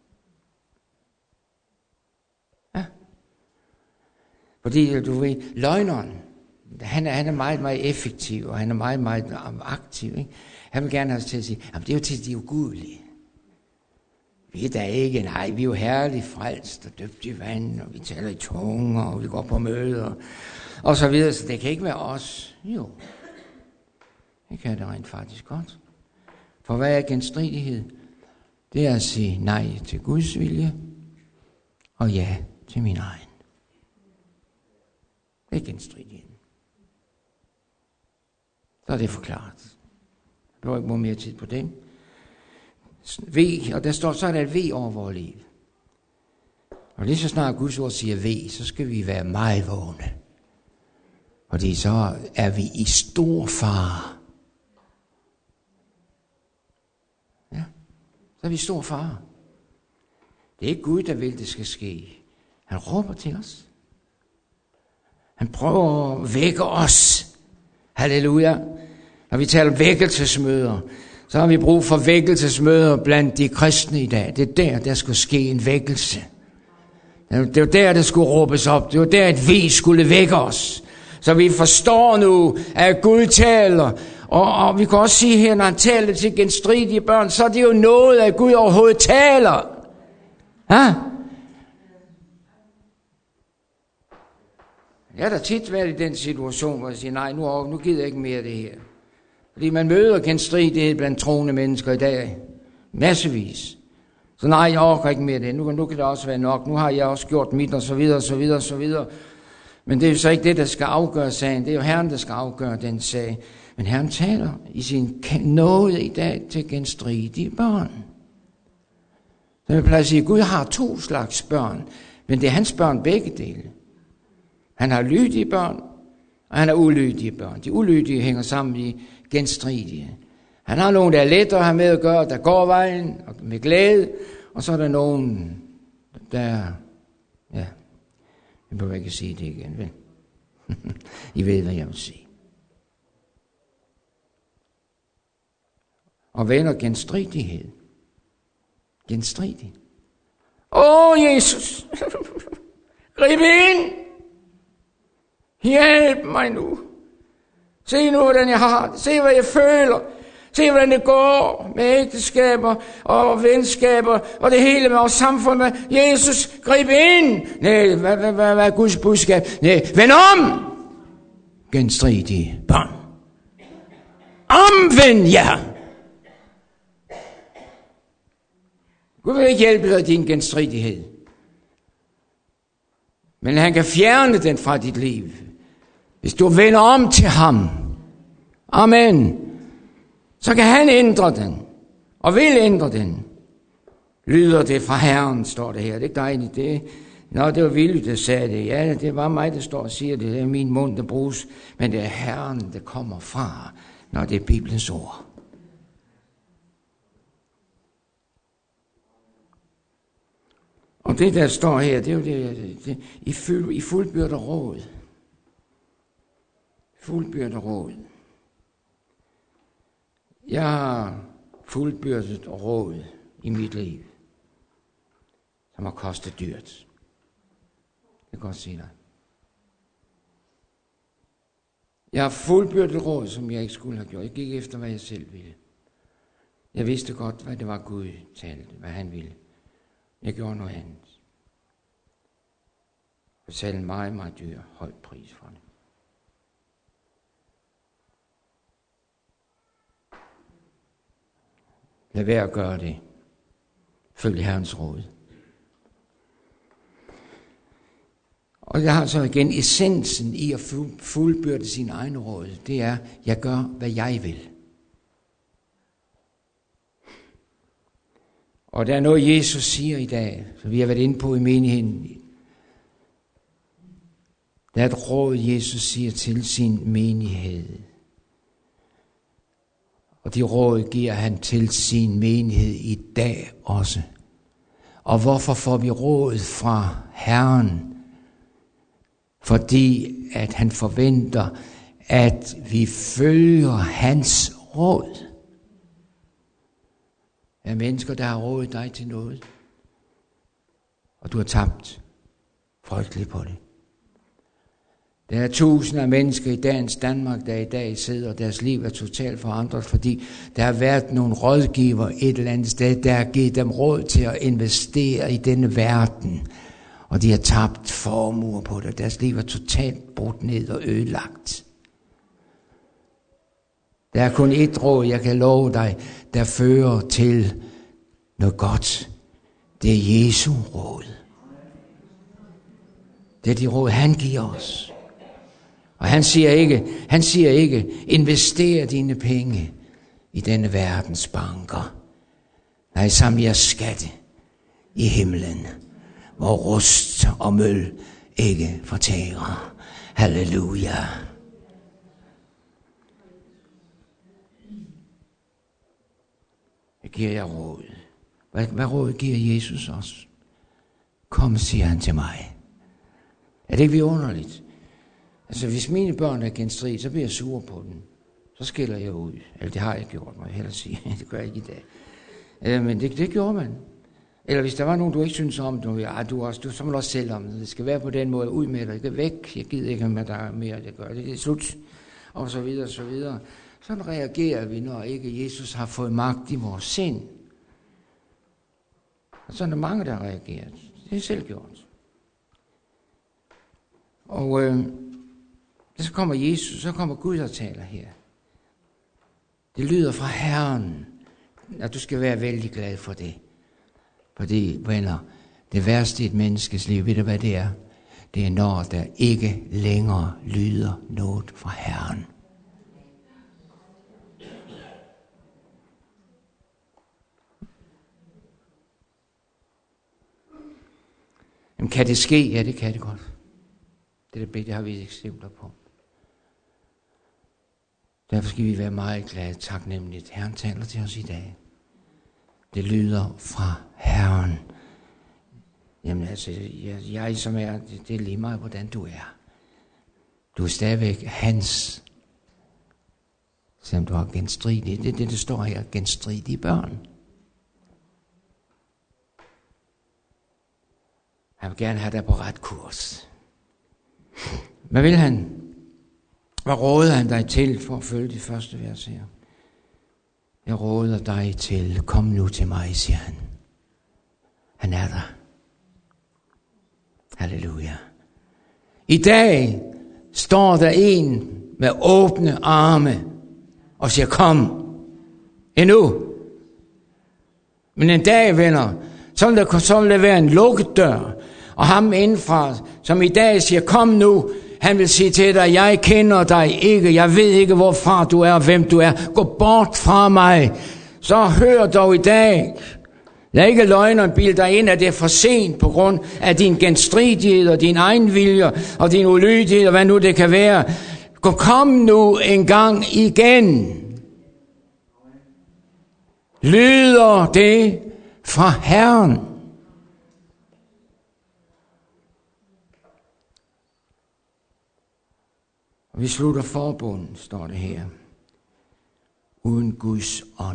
Ja. Fordi du ved, løgneren, han er, han er meget, meget effektiv, og han er meget, meget aktiv. Ikke? Han vil gerne have os til at sige, jamen det er jo til de ugudelige. Vi er da ikke, nej, vi er jo herligt frelst og døbt i vand, og vi taler i tunger, og vi går på møder, og så videre, så det kan ikke være os. Jo, det kan det rent faktisk godt. For hvad er genstridighed? Det er at sige nej til Guds vilje, og ja til min egen. Det er genstridighed. Så er det forklaret. Jeg behøver ikke bruge mere tid på det. V, og der står så, er der et V over vores liv. Og lige så snart Guds ord siger V, så skal vi være meget vågne. Fordi så er vi i stor fare. Ja, så er vi i stor fare. Det er ikke Gud, der vil, det skal ske. Han råber til os. Han prøver at vække os. Halleluja. Når vi taler om vækkelsesmøder, så har vi brug for vækkelsesmøder blandt de kristne i dag. Det er der, der skulle ske en vækkelse. Det var der, der skulle råbes op. Det var der, et V skulle vække os. Så vi forstår nu, at Gud taler. Og, og vi kan også sige her, når han taler til genstridige børn, så er det jo noget, at Gud overhovedet taler. Ja? Jeg har da tit været i den situation, hvor jeg siger, nej, nu, nu gider jeg ikke mere af det her. Fordi man møder genstridighed blandt troende mennesker i dag. Massevis. Så nej, jeg orker ikke mere af det. Nu, nu kan det også være nok. Nu har jeg også gjort mit, og så videre, og så videre, og så videre. Men det er jo så ikke det, der skal afgøre sagen. Det er jo Herren, der skal afgøre den sag. Men Herren taler i sin nåde i dag til genstridige børn. Så jeg plejer at sige, at Gud har to slags børn. Men det er hans børn begge dele. Han har lydige børn, og han har ulydige børn. De ulydige hænger sammen i genstridige. Han har nogen, der er let at have med at gøre, der går vejen og med glæde. Og så er der nogen, der... Ja, jeg behøver ikke sige det igen, vel? I ved, hvad jeg vil sige. Og venner, genstridighed. Genstridig. Åh, Jesus! Grib ind! Hjælp mig nu. Se nu, hvordan jeg har det. Se, hvad jeg føler. Se, hvordan det går med ægteskaber og venskaber og det hele med vores samfund. Jesus, grib ind. Nej, hvad, hvad, hvad, hvad er Guds budskab? Nej, vend om. Genstridige børn. Omvend jer. Gud vil ikke hjælpe dig af din genstridighed. Men han kan fjerne den fra dit liv, hvis du vender om til ham. Amen. Så kan han ændre den, og vil ændre den. Lyder det fra Herren, står det her. Det er ikke dejligt, det. Nå, det var Villy, der sagde det. Ja, det var mig, der står og siger det. Det er min mund, der bruges. Men det er Herren, der kommer fra, når det er Bibelens ord. Og det, der står her, det er jo det, det, det i, fuld, i fuldbyrdet råd. Fuldbyrdet råd. Jeg har fuldbyrdet råd i mit liv, som har kostet dyrt. Det kan godt sige dig. Jeg har fuldbyrdet råd, som jeg ikke skulle have gjort. Jeg gik efter, hvad jeg selv ville. Jeg vidste godt, hvad det var Gud talte, hvad han ville. Jeg gjorde noget andet. Jeg betalte en meget, meget dyr, høj pris for det. Lad være at gøre det. Følg Herrens råd. Og jeg har så igen essensen i at fuldbyrde sin egen råd. Det er, jeg gør, hvad jeg vil. Og der er noget, Jesus siger i dag, som vi har været inde på i menigheden. Der er et råd, Jesus siger til sin menighed. Og de råd giver han til sin menighed i dag også. Og hvorfor får vi råd fra Herren? Fordi at han forventer, at vi følger hans råd. Der er mennesker, der har rådet dig til noget, og du har tabt frygteligt på det. Der er tusinder af mennesker i dagens Danmark, der i dag sidder, og deres liv er totalt forandret, fordi der har været nogle rådgiver et eller andet sted, der har givet dem råd til at investere i denne verden. Og de har tabt formuer på det. Deres liv er totalt brudt ned og ødelagt. Der er kun et råd, jeg kan love dig, der fører til noget godt. Det er Jesu råd. Det er de råd, han giver os. Og han siger ikke, han siger ikke, invester dine penge i denne verdens banker. Nej, saml jeres skatte i himlen, hvor rust og møl ikke fortærer. Halleluja. Jeg giver jer råd. Hvad, hvad råd giver Jesus os? Kom, siger han til mig. Er det ikke vidunderligt? Altså, hvis mine børn er genstridige, så bliver jeg sur på dem. Så skiller jeg ud. Eller det har jeg gjort, må jeg hellere sige. Det gør jeg ikke i dag. Øh, men det, det gjorde man. Eller hvis der var nogen, du ikke synes om, du, ja, du også, du, så må du også selv om det. Det skal være på den måde, ud med dig, ikke væk. Jeg gider ikke med dig mere, det gør det. Det er slut. Og så videre, så videre. Sådan reagerer vi, når ikke Jesus har fået magt i vores sind. Og sådan er mange, der reagerer. Det er selv gjort. Og øh, så kommer Jesus, så kommer Gud og taler her. Det lyder fra Herren, at du skal være vældig glad for det. Fordi, venner, det værste i et menneskes liv, ved du hvad det er? Det er når der ikke længere lyder noget fra Herren. Jamen, kan det ske? Ja, det kan det godt. Det, det har vi eksempler på. Derfor skal vi være meget glade, taknemmeligt. Herren taler til os i dag. Det lyder fra Herren. Jamen altså, jeg, jeg som er, det, det er lige meget, hvordan du er. Du er stadigvæk hans. Selvom du har genstridige, det er det, der står her, genstridige børn. Han vil gerne have dig på ret kurs. Hvad vil han? Hvad råder han dig til for at følge de første vers her? Jeg råder dig til, kom nu til mig, siger han. Han er der. Halleluja. I dag står der en med åbne arme og siger, kom endnu. Men en dag, venner, så vil der, så vil der være en lukket dør, og ham indenfra, som i dag siger, kom nu, han vil sige til dig, jeg kender dig ikke, jeg ved ikke, hvorfra du er og hvem du er. Gå bort fra mig. Så hør dog i dag. Lad ikke løgneren bilde dig ind, at det er for sent på grund af din genstridighed og din egen vilje og din ulydighed og hvad nu det kan være. Gå, kom nu en gang igen. Lyder det fra Herren. Vi slutter forbund, står det her. Uden Guds ånd.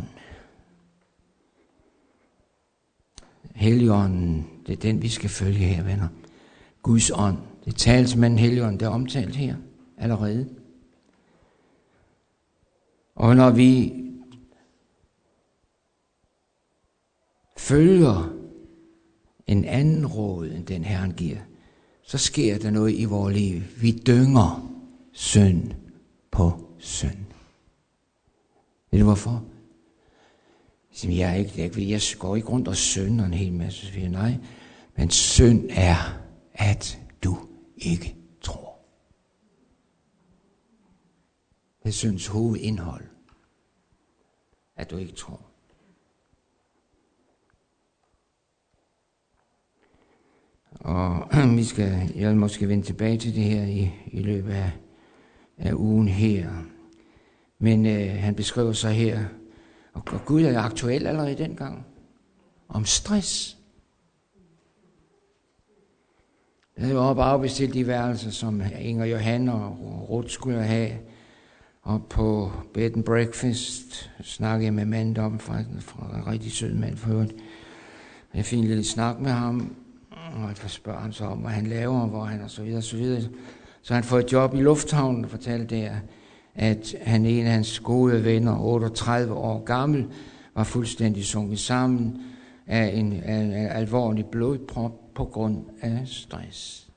Helligånden, det er den, vi skal følge her, venner. Guds ånd. Det tales med en Helligånd, det er omtalt her allerede. Og når vi følger en anden råd, end den Herren giver, så sker der noget i vores liv. Vi dynger synd på synd. Ved du hvorfor? Jeg, er ikke, jeg, jeg går ikke rundt og synder en hel masse. Så nej, men synd er, at du ikke tror. Det er synds hovedindhold. At du ikke tror. Og vi skal, jeg vil måske vende tilbage til det her i, i løbet af, af ugen her. Men øh, han beskriver sig her, og, og Gud er aktuel allerede dengang, om stress. Jeg havde jo op og afbestilt de værelser, som Inger Johan og Ruth skulle have. Og på bed and breakfast snakkede jeg med manden om, fra, fra en rigtig sød mand for øvrigt. Jeg fik en lille snak med ham, og jeg spørger ham så om, hvad han laver, hvor han og så videre, og så videre. Så han får et job i lufthavnen og fortalte der, at han en af hans gode venner, otteogtredive år gammel, var fuldstændig sunket sammen af en, af en alvorlig blodprop på grund af stress.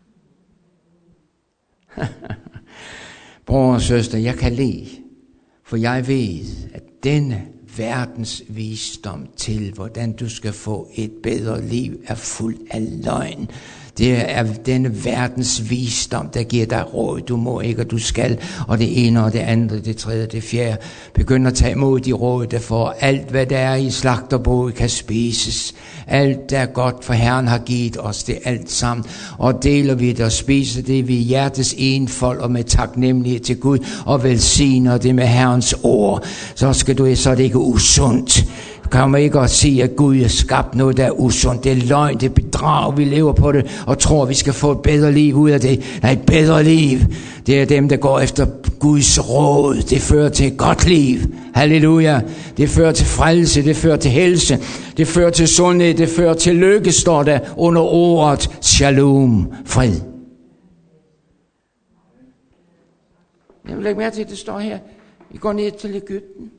Bror og søster, jeg kan lide, for jeg ved, at denne verdens visdom til, hvordan du skal få et bedre liv, er fuld af løgn. Det er denne verdens visdom, der giver dig råd. Du må ikke, og du skal. Og det ene, og det andet, det tredje, det fjerde. Begynd at tage imod de råd, der får alt, hvad der er i slagterbordet, kan spises. Alt, der er godt, for Herren har givet os det alt sammen. Og deler vi det og spiser det ved hjertes enfold og med taknemmelighed til Gud, og velsigner det med Herrens ord. Så skal du, så er det ikke usundt. Kan man ikke også sige, at Gud har skabt noget, der er usundt. Det er løgn, det er bedrag, vi lever på det, og tror, at vi skal få et bedre liv ud af det. Nej, et bedre liv, det er dem, der går efter Guds råd. Det fører til et godt liv. Halleluja. Det fører til frelse, det fører til helse, det fører til sundhed, det fører til lykke, står der under ordet shalom, fred. Jeg vil lægge mærke til, at det står her. Vi går ned til Egypten.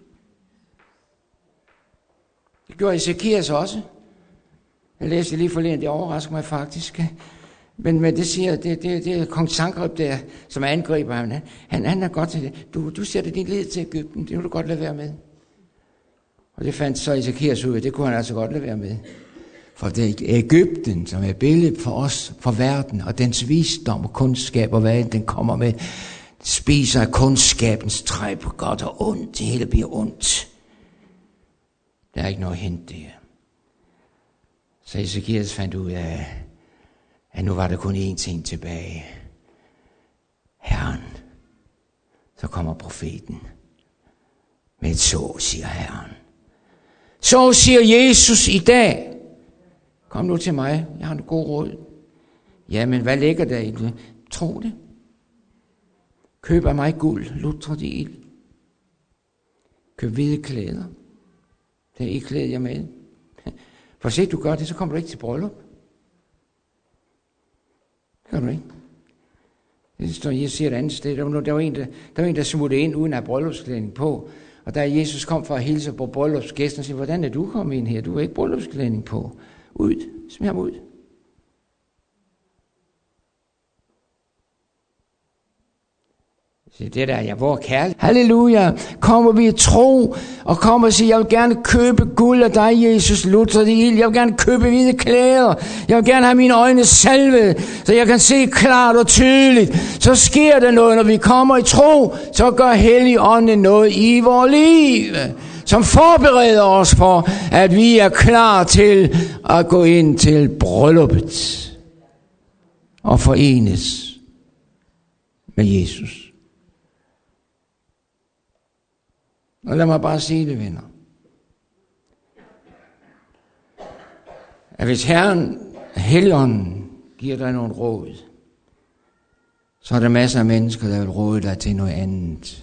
Det gjorde Ezekias også. Jeg læste lige forleden, det overrasker mig faktisk. Men, men det siger, det, det, det er kong Sankrib der, som angriber ham. Han, han er godt til det. Du, du sætter din lid til Egypten, det vil du godt lade være med. Og det fandt så Ezekias ud af, det kunne han altså godt lade være med. For det er Egypten, som er billedet for os, for verden, og dens visdom og kundskab, og hvad den kommer med, spiser af kundskabens træ på godt og ondt. Det hele bliver ondt. Der er ikke noget at hente der. Så Ezekias fandt ud af, at nu var der kun én ting tilbage. Herren. Så kommer profeten med et så, siger Herren. Så siger Jesus i dag. Kom nu til mig, jeg har en god råd. Jamen, hvad ligger der i det? Tro det. Køb af mig guld, lutre det ild. Køb hvide klæder. Det er ikke klæder jeg med. For se, du gør det, så kommer du ikke til bryllup. Gør du ikke? Det står, jeg siger et andet sted. Der var, der var en, der, der, var en, der smuttede ind uden at have bryllupsklædning på. Og da Jesus kom for at hilse på bryllupsgæsten, siger, hvordan er du kommet ind her? Du har ikke bryllupsklædning på. Ud. Smid ham ud. Det der er jeg, hvor kærlighed. Halleluja. Kommer vi i tro, og kommer og siger, jeg vil gerne købe guld af dig, Jesus, lutter det ild. Jeg vil gerne købe hvide klæder. Jeg vil gerne have mine øjne salvet, så jeg kan se klart og tydeligt. Så sker der noget, når vi kommer i tro, så gør Helligånden noget i vores liv, som forbereder os for, at vi er klar til at gå ind til brylluppet og forenes med Jesus. Og lad mig bare sige det, venner. At hvis Herren, Helligånden, giver dig nogle råd, så er der masser af mennesker, der vil råde dig til noget andet.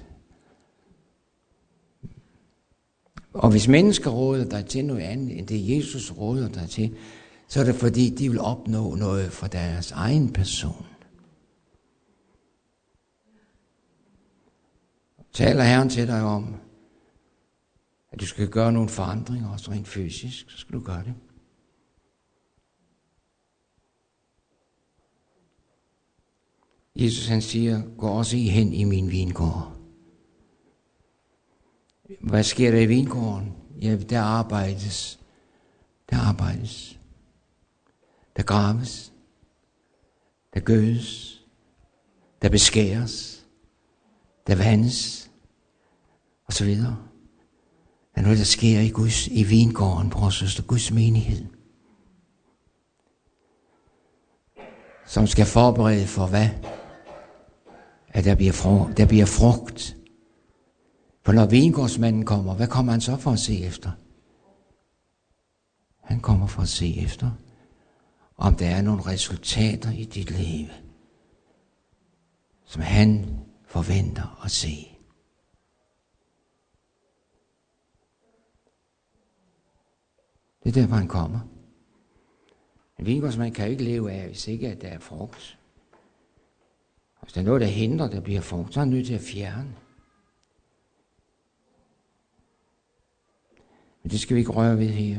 Og hvis mennesker råder dig til noget andet, end det Jesus råder dig til, så er det fordi, de vil opnå noget for deres egen person. Taler Herren til dig om, at du skal gøre nogle forandringer, også rent fysisk, så skal du gøre det. Jesus han siger, gå også I hen i min vingård. Hvad sker der i vingården? Ja, der arbejdes. Der arbejdes. Der graves. Der gødes. Der beskæres. Der vandes. Og så videre. Der er noget, der sker i, Guds, i vingården, bror og søster, Guds menighed. Som skal forberede for hvad? At der bliver, for, der bliver frugt. For når vingårdsmanden kommer, hvad kommer han så for at se efter? Han kommer for at se efter, om der er nogle resultater i dit liv, som han forventer at se. Det er der, hvor han kommer. En vingårdsmand kan jo ikke leve af, hvis ikke at der er frugt. Hvis der er noget, der hindrer, der bliver frugt, så er han nødt til at fjerne. Men det skal vi ikke røre ved her.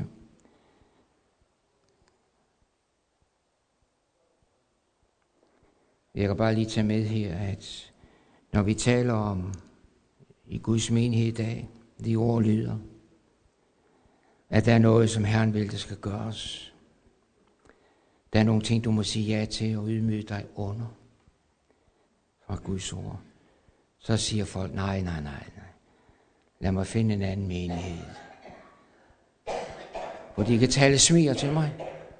Jeg kan bare lige tage med her, at når vi taler om i Guds menighed i dag, de ord lyder, at der er noget, som Herren vil, der skal gøres. Der er nogle ting, du må sige ja til og ydmyge dig under fra Guds ord. Så siger folk, nej, nej, nej, nej. Lad mig finde en anden menighed, hvor de kan tale smiger til mig.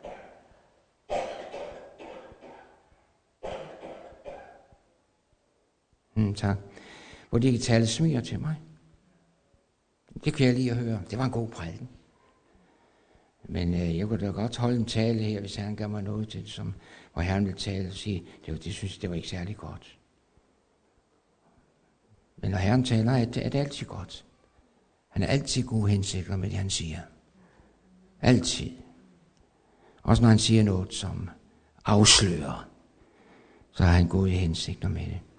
Hmm, tak. Hvor de kan tale smiger til mig. Det kan jeg lige at høre. Det var en god prædiken. Men øh, jeg kunne da godt holde en tale her, hvis han gav mig noget til det, som, hvor Herren ville tale og sige, det, var, det synes jeg, det var ikke særlig godt. Men når Herren taler, er det, er det altid godt. Han er altid gode hensigter med det, han siger. Altid. Også når han siger noget, som afslører, så har han gode hensigter med det.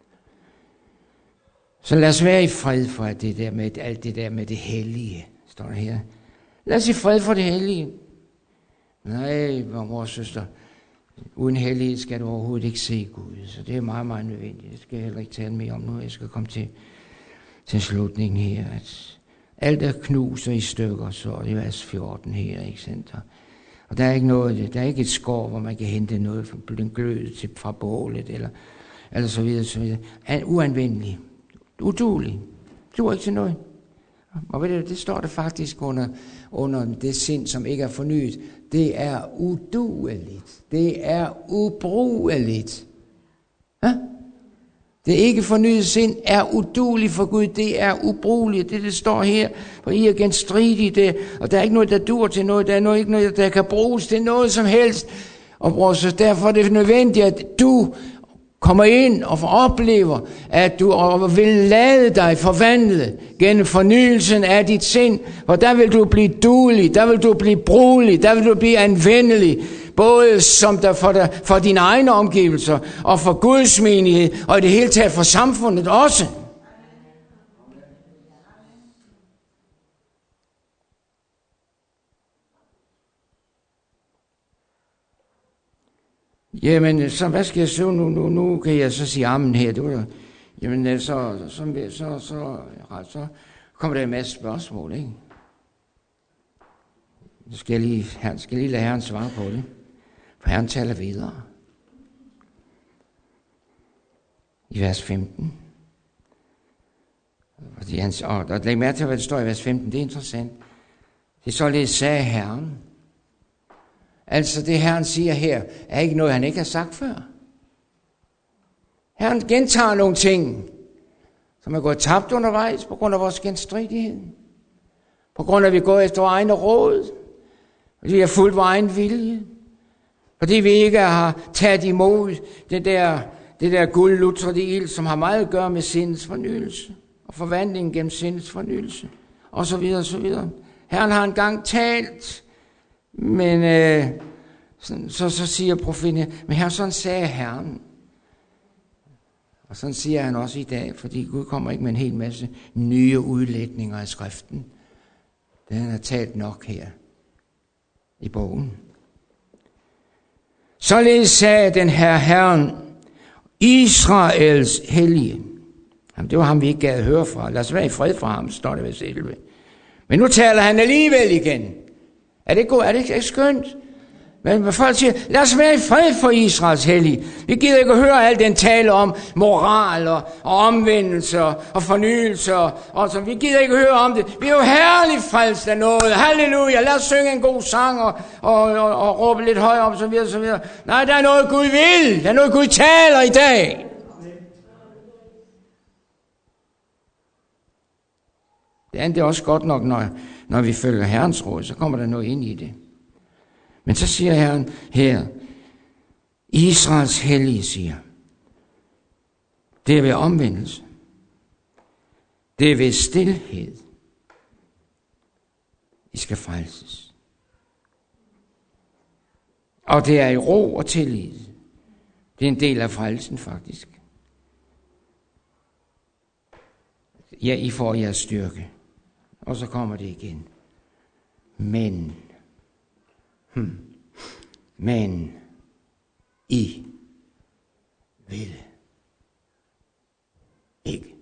Så lad os være i fred for at det der med, alt det der med det hellige, står der her. Lad os i fred for det hellige. Nej, vores søster, uden hellighed skal du overhovedet ikke se Gud. Så det er meget, meget nødvendigt. Det skal jeg heller ikke tale mere om nu. Jeg skal komme til, til slutningen her. At alt er knuser i stykker, så er det vers fjorten her, ikke sandt? Og der er ikke noget, der er ikke et skår, hvor man kan hente noget fra den glød til fra bålet, eller, eller så videre, så videre. Uanvendelig. Uduelig. Du er ikke til noget. Og ved du, det står der faktisk under, under det sind, som ikke er fornyet. Det er udueligt. Det er ubrugeligt. Ja? Det ikke fornyet sind er udueligt for Gud. Det er ubrugeligt. Det, det står her. For I er genstridige det. Og der er ikke noget, der dur til noget. Der er noget, ikke noget, der kan bruges til noget som helst. Og bror, så derfor er det nødvendigt, at du kommer ind og oplever, at du vil lade dig forvandle gennem fornyelsen af dit sind, for der vil du blive duelig, der vil du blive brugelig, der vil du blive anvendelig, både som der for, der, for dine egne omgivelser, og for Guds menighed, og i det hele taget for samfundet også. Jamen, så hvad skal jeg så nu? Nu, nu kan jeg så sige amen her. Det var, jamen, så, så, så, så, så kommer der en masse spørgsmål, ikke? Så skal jeg lige, skal jeg lige lade Herren svare på det. For Herren taler videre. I vers femten. Fordi han, og der læg mærke til, hvad det står i vers femten. Det er interessant. Det er således sagde Herren. Altså det Herren siger her, er ikke noget, han ikke har sagt før. Herren gentager nogle ting, som er gået tabt undervejs på grund af vores genstridighed. På grund af, at vi går efter egne råd. Fordi vi har fulgt vores egen vilje. Fordi vi ikke har taget imod det der, det der guldlutrede ild, som har meget at gøre med sindets fornyelse. Og forvandlingen gennem sindets fornyelse. Og så videre, og så videre. Herren har engang talt. Men øh, så, så, så siger profeten, men her sådan sagde Herren. Og sådan siger han også i dag, fordi Gud kommer ikke med en hel masse nye udlægninger af skriften. Den er talt nok her i bogen. Således sagde den her Herren, Israels hellige. Jamen, det var ham, vi ikke gad høre fra. Lad os være i fred fra ham, står det ved elleve. Men nu taler han alligevel igen. Er det godt? Er det ikke skønt? Men folk siger, lad os være i fred for Israels hellige. Vi gider ikke at høre alt den tale om moral og, og omvendelser og fornyelser. Og så. Vi gider ikke at høre om det. Vi er jo herligt frelst af noget. Halleluja. Lad os synge en god sang og, og, og, og råbe lidt højere op, så videre, så videre. Nej, der er noget Gud vil. Der er noget Gud taler i dag. Det andet er også godt nok, når, når vi følger Herrens råd, så kommer der noget ind i det. Men så siger Herren her, Israels hellige siger, det er ved omvendelse. Det er ved stilhed. I skal frelses. Og det er i ro og tillid. Det er en del af frelsen faktisk. Ja, I får jeres styrke. Og så kommer det igen. Men, hmm, men, I vil ikke.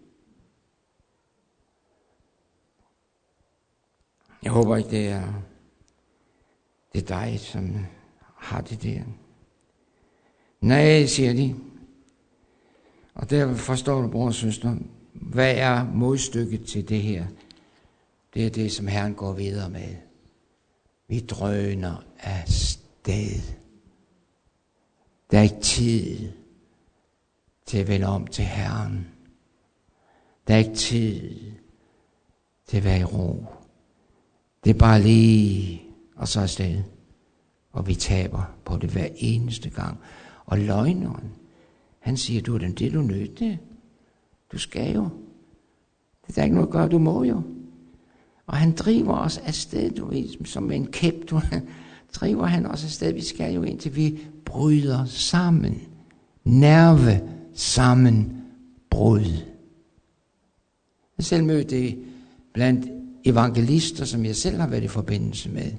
Jeg håber ikke, det er, det er dig, som har det der. Nej, siger de. Og der forstår du, bror og søster, hvad er modstykket til det her? Det er det, som Herren går videre med. Vi drøner af sted. Der er ikke tid til at vende om til Herren. Der er ikke tid til at være i ro. Det er bare lige, og så afsted. Og vi taber på det hver eneste gang. Og løgneren, han siger, du er den det, du nødt til. Du skal jo. Det er ikke noget at gøre, du må jo. Og han driver os afsted, du ved, som en kæp, du driver han os afsted. Vi skal jo indtil vi bryder sammen. Nerve sammen brud. Jeg selv mødte det blandt evangelister, som jeg selv har været i forbindelse med.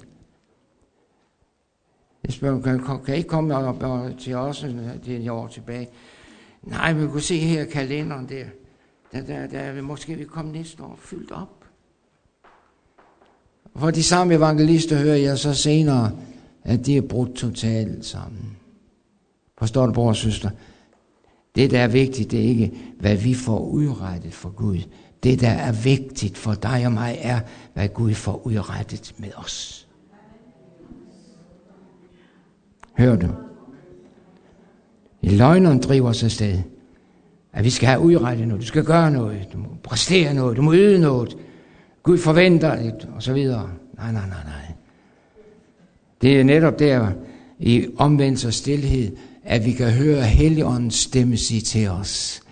Jeg spørger, kan, kan I ikke komme op til os, det er år tilbage? Nej, men vi kunne se her kalenderen der. Der, der, der måske vi komme næste år fyldt op. For de samme evangelister hører jeg så senere, at de er brudt totalt sammen. Forstår du, bror og søster? Det, der er vigtigt, det er ikke, hvad vi får udrettet for Gud. Det, der er vigtigt for dig og mig, er, hvad Gud får udrettet med os. Hør du? Løgneren driver os afsted. At vi skal have udrettet noget, du skal gøre noget, du må præstere noget, du må yde noget. Gud forventer det, og så videre. Nej, nej, nej, nej. Det er netop der, i omvendelse og stilhed, at vi kan høre Helligåndens stemme sige til os.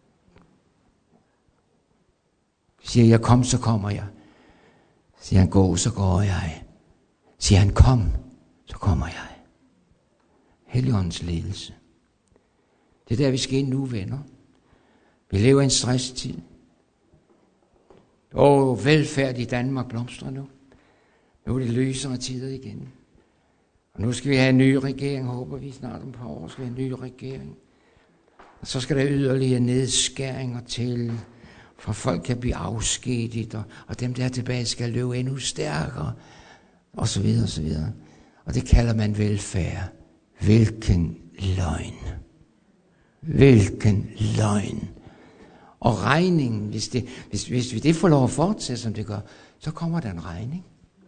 Siger jeg kom, så kommer jeg. Siger han gå, så går jeg. Siger han kom, så kommer jeg. Helligåndens ledelse. Det er der, vi skal ind nu, venner. Vi lever i en stresstid. Åh, velfærd i Danmark blomstrer nu. Nu er det lysere tider igen. Og nu skal vi have en ny regering, håber vi snart om et par år skal vi have en ny regering. Og så skal der yderligere nedskæringer til, for folk kan blive afskediget, og, og dem der tilbage skal løbe endnu stærkere, og så videre, og så videre. Og det kalder man velfærd. Hvilken løgn. Hvilken løgn. Og regningen, hvis det, hvis, hvis vi det får lov at fortsætte, som det gør, så kommer der en regning,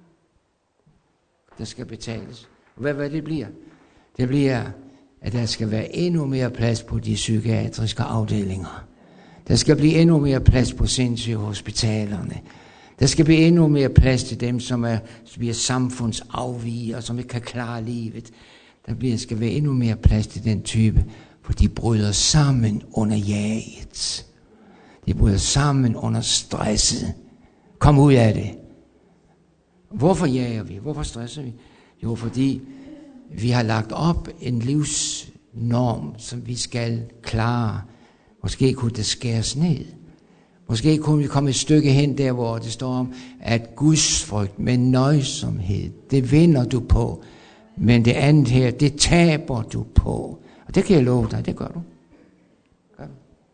der skal betales. Hvad, hvad det bliver? Det bliver, at der skal være endnu mere plads på de psykiatriske afdelinger. Der skal blive endnu mere plads på sindssygehospitalerne. Der skal blive endnu mere plads til dem, som er, som bliver samfundsafvigere, som ikke kan klare livet. Der bliver, skal være endnu mere plads til den type, for de bryder sammen under jaget. De bryder sammen under stresset. Kom ud af det. Hvorfor jager vi? Hvorfor stresser vi? Jo, fordi vi har lagt op en livsnorm, som vi skal klare. Måske kunne det skæres ned. Måske kunne vi komme et stykke hen der, hvor det står om, at Guds frygt med nøjsomhed, det vinder du på. Men det andet her, det taber du på. Og det kan jeg love dig, det gør du. Gør du.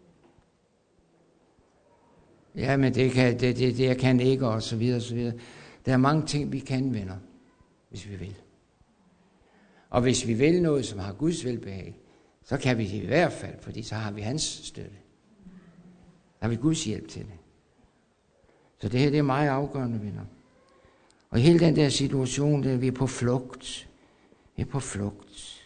Ja, men det kan, det, det, det jeg kan ikke, og så videre, og så videre. Der er mange ting, vi kan, venner, hvis vi vil. Og hvis vi vil noget, som har Guds velbehag, så kan vi det i hvert fald, fordi så har vi hans støtte. Så har vi Guds hjælp til det. Så det her, det er meget afgørende, venner. Og hele den der situation, der vi er på flugt. Vi er på flugt.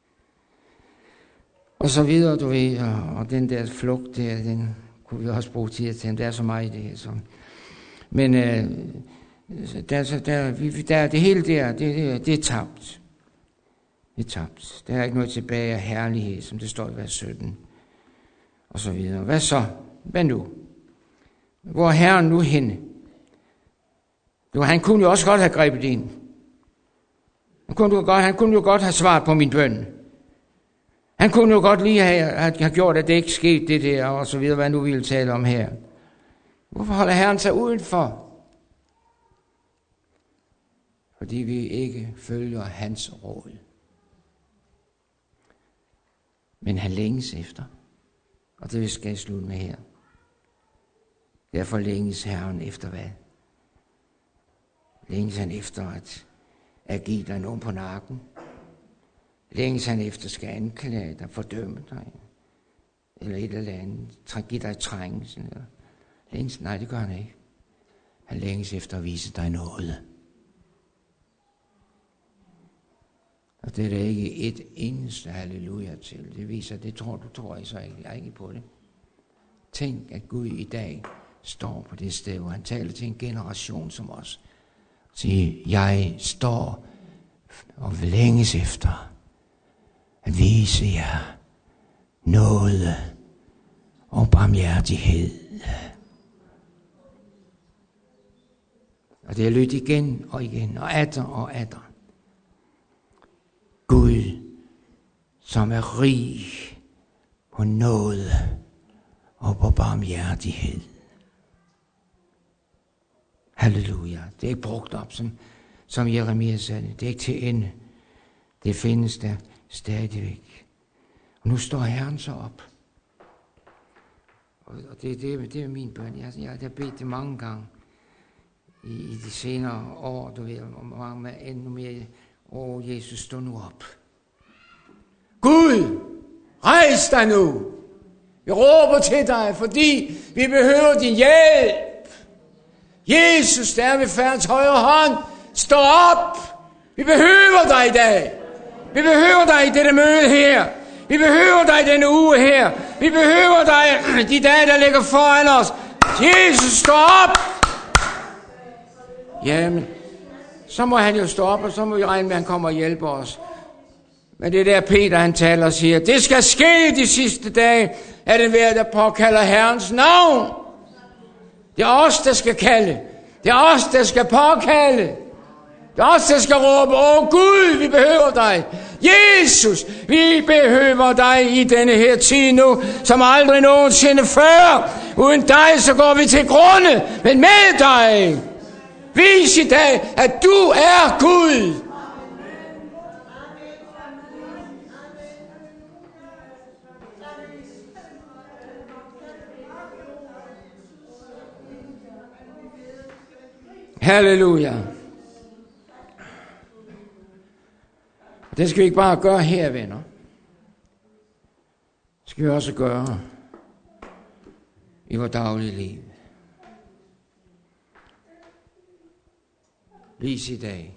Og så videre, du ved, og, og den der flugt der, den kunne vi også bruge tid til, der er så meget i det her. Så. Men øh, der, der, vi, der, det hele der, det, det, det er tabt. Det er tabt. Der er ikke noget tilbage af herlighed, som det står i vers sytten. Og så videre. Hvad så? Hvad nu? Hvor er Herren nu henne? Jo, han kunne jo også godt have grebet ind. Han kunne, jo godt, han kunne jo godt have svaret på min bøn. Han kunne jo godt lige have, have gjort, at det ikke skete det der, og så videre, hvad nu vi vil tale om her. Hvorfor holder Herren sig udenfor? Fordi vi ikke følger hans råd. Men han længes efter, og det skal jeg slutte med her. Derfor længes Herren efter hvad? Længes han efter at, at give dig nogen på nakken? Længes han efter skal anklage dig, fordømme dig? Eller et eller andet, give dig trængsel? Eller længes, nej, det gør han ikke. Han længes efter at vise dig noget. Og det er der ikke et eneste halleluja til. Det viser, det tror du, tror jeg så ikke. Jeg er ikke på det. Tænk, at Gud i dag står på det sted, hvor han taler til en generation som os. Siger, jeg står og længes efter at vise jer noget og barmhjertighed. Og det er lyttet igen og igen, og atter og atter. Gud, som er rig på nåde og på barmhjertighed. Halleluja. Det er ikke brugt op, som, som Jeremia sagde. Det er ikke til ende. Det findes der stadigvæk. Og nu står Herren så op. Og det, det, det er min bøn. Jeg, jeg har bedt det mange gange i, i de senere år. Du ved, og mange med endnu mere. Åh, Jesus, stå nu op. Gud, rejs dig nu. Vi råber til dig, fordi vi behøver din hjælp. Jesus, der er ved færds højre hånd. Stå op. Vi behøver dig i dag. Vi behøver dig i dette møde her. Vi behøver dig denne uge her. Vi behøver dig de dage, der ligger foran os. Jesus, stå op. Jamen, så må han jo stå op, og så må vi regne med, at han kommer og hjælper os. Men det der Peter, han taler og siger, det skal ske de sidste dage, at det hver, der påkalder Herrens navn. Det er os, der skal kalde. Det er os, der skal påkalde. Det er os, der skal råbe, åh Gud, vi behøver dig. Jesus, vi behøver dig i denne her tid nu, som aldrig nogensinde før. Uden dig, så går vi til grunde, men med dig. Vis i dag, at du er Gud. Halleluja. Det skal vi ikke bare gøre her, venner. Det skal vi også gøre i vores daglige liv. Vis i dag.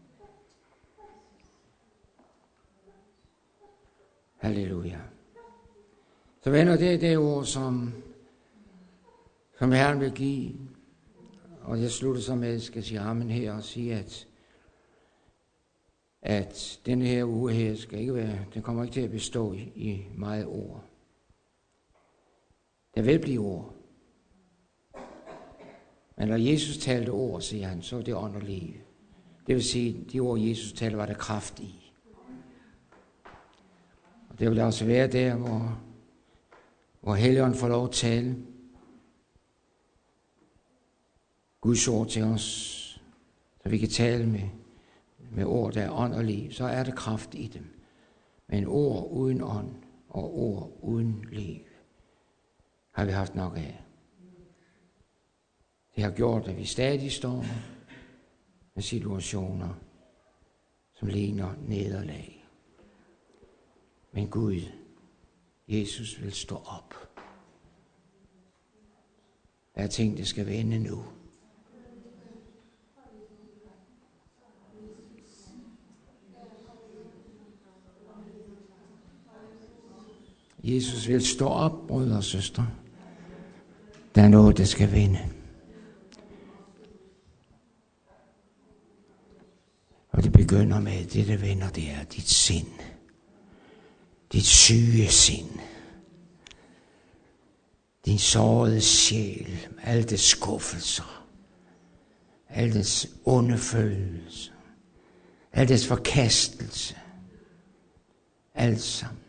Halleluja. Så venner, det er det ord, som, som Herren vil give. Og jeg slutter så med, at jeg skal sige amen her og sige, at, at denne her uge her skal ikke være, den kommer ikke til at bestå i, i meget ord. Der vil blive ord. Men når Jesus talte ord, siger han, så er det ånd og liv. Det vil sige, de ord Jesus talte, var der kraft i. Og det vil også være der, hvor, hvor Helligånden får lov at tale Guds ord til os, så vi kan tale med, med ord, der er ånd og liv. Så er der kraft i dem. Men ord uden ånd og ord uden liv har vi haft nok af. Det har gjort, at vi stadig står med situationer, som ligner nederlag. Men Gud, Jesus vil stå op. Der er ting, der skal vende nu. Jesus vil stå op, brødre og søstre. Der er noget, der skal vende. Og det begynder med, det der vender, det er dit sind. Dit syge sind. Din sårede sjæl. Alle dets skuffelser. Alle dets onde følelser. Alle dets forkastelse. Alt sammen.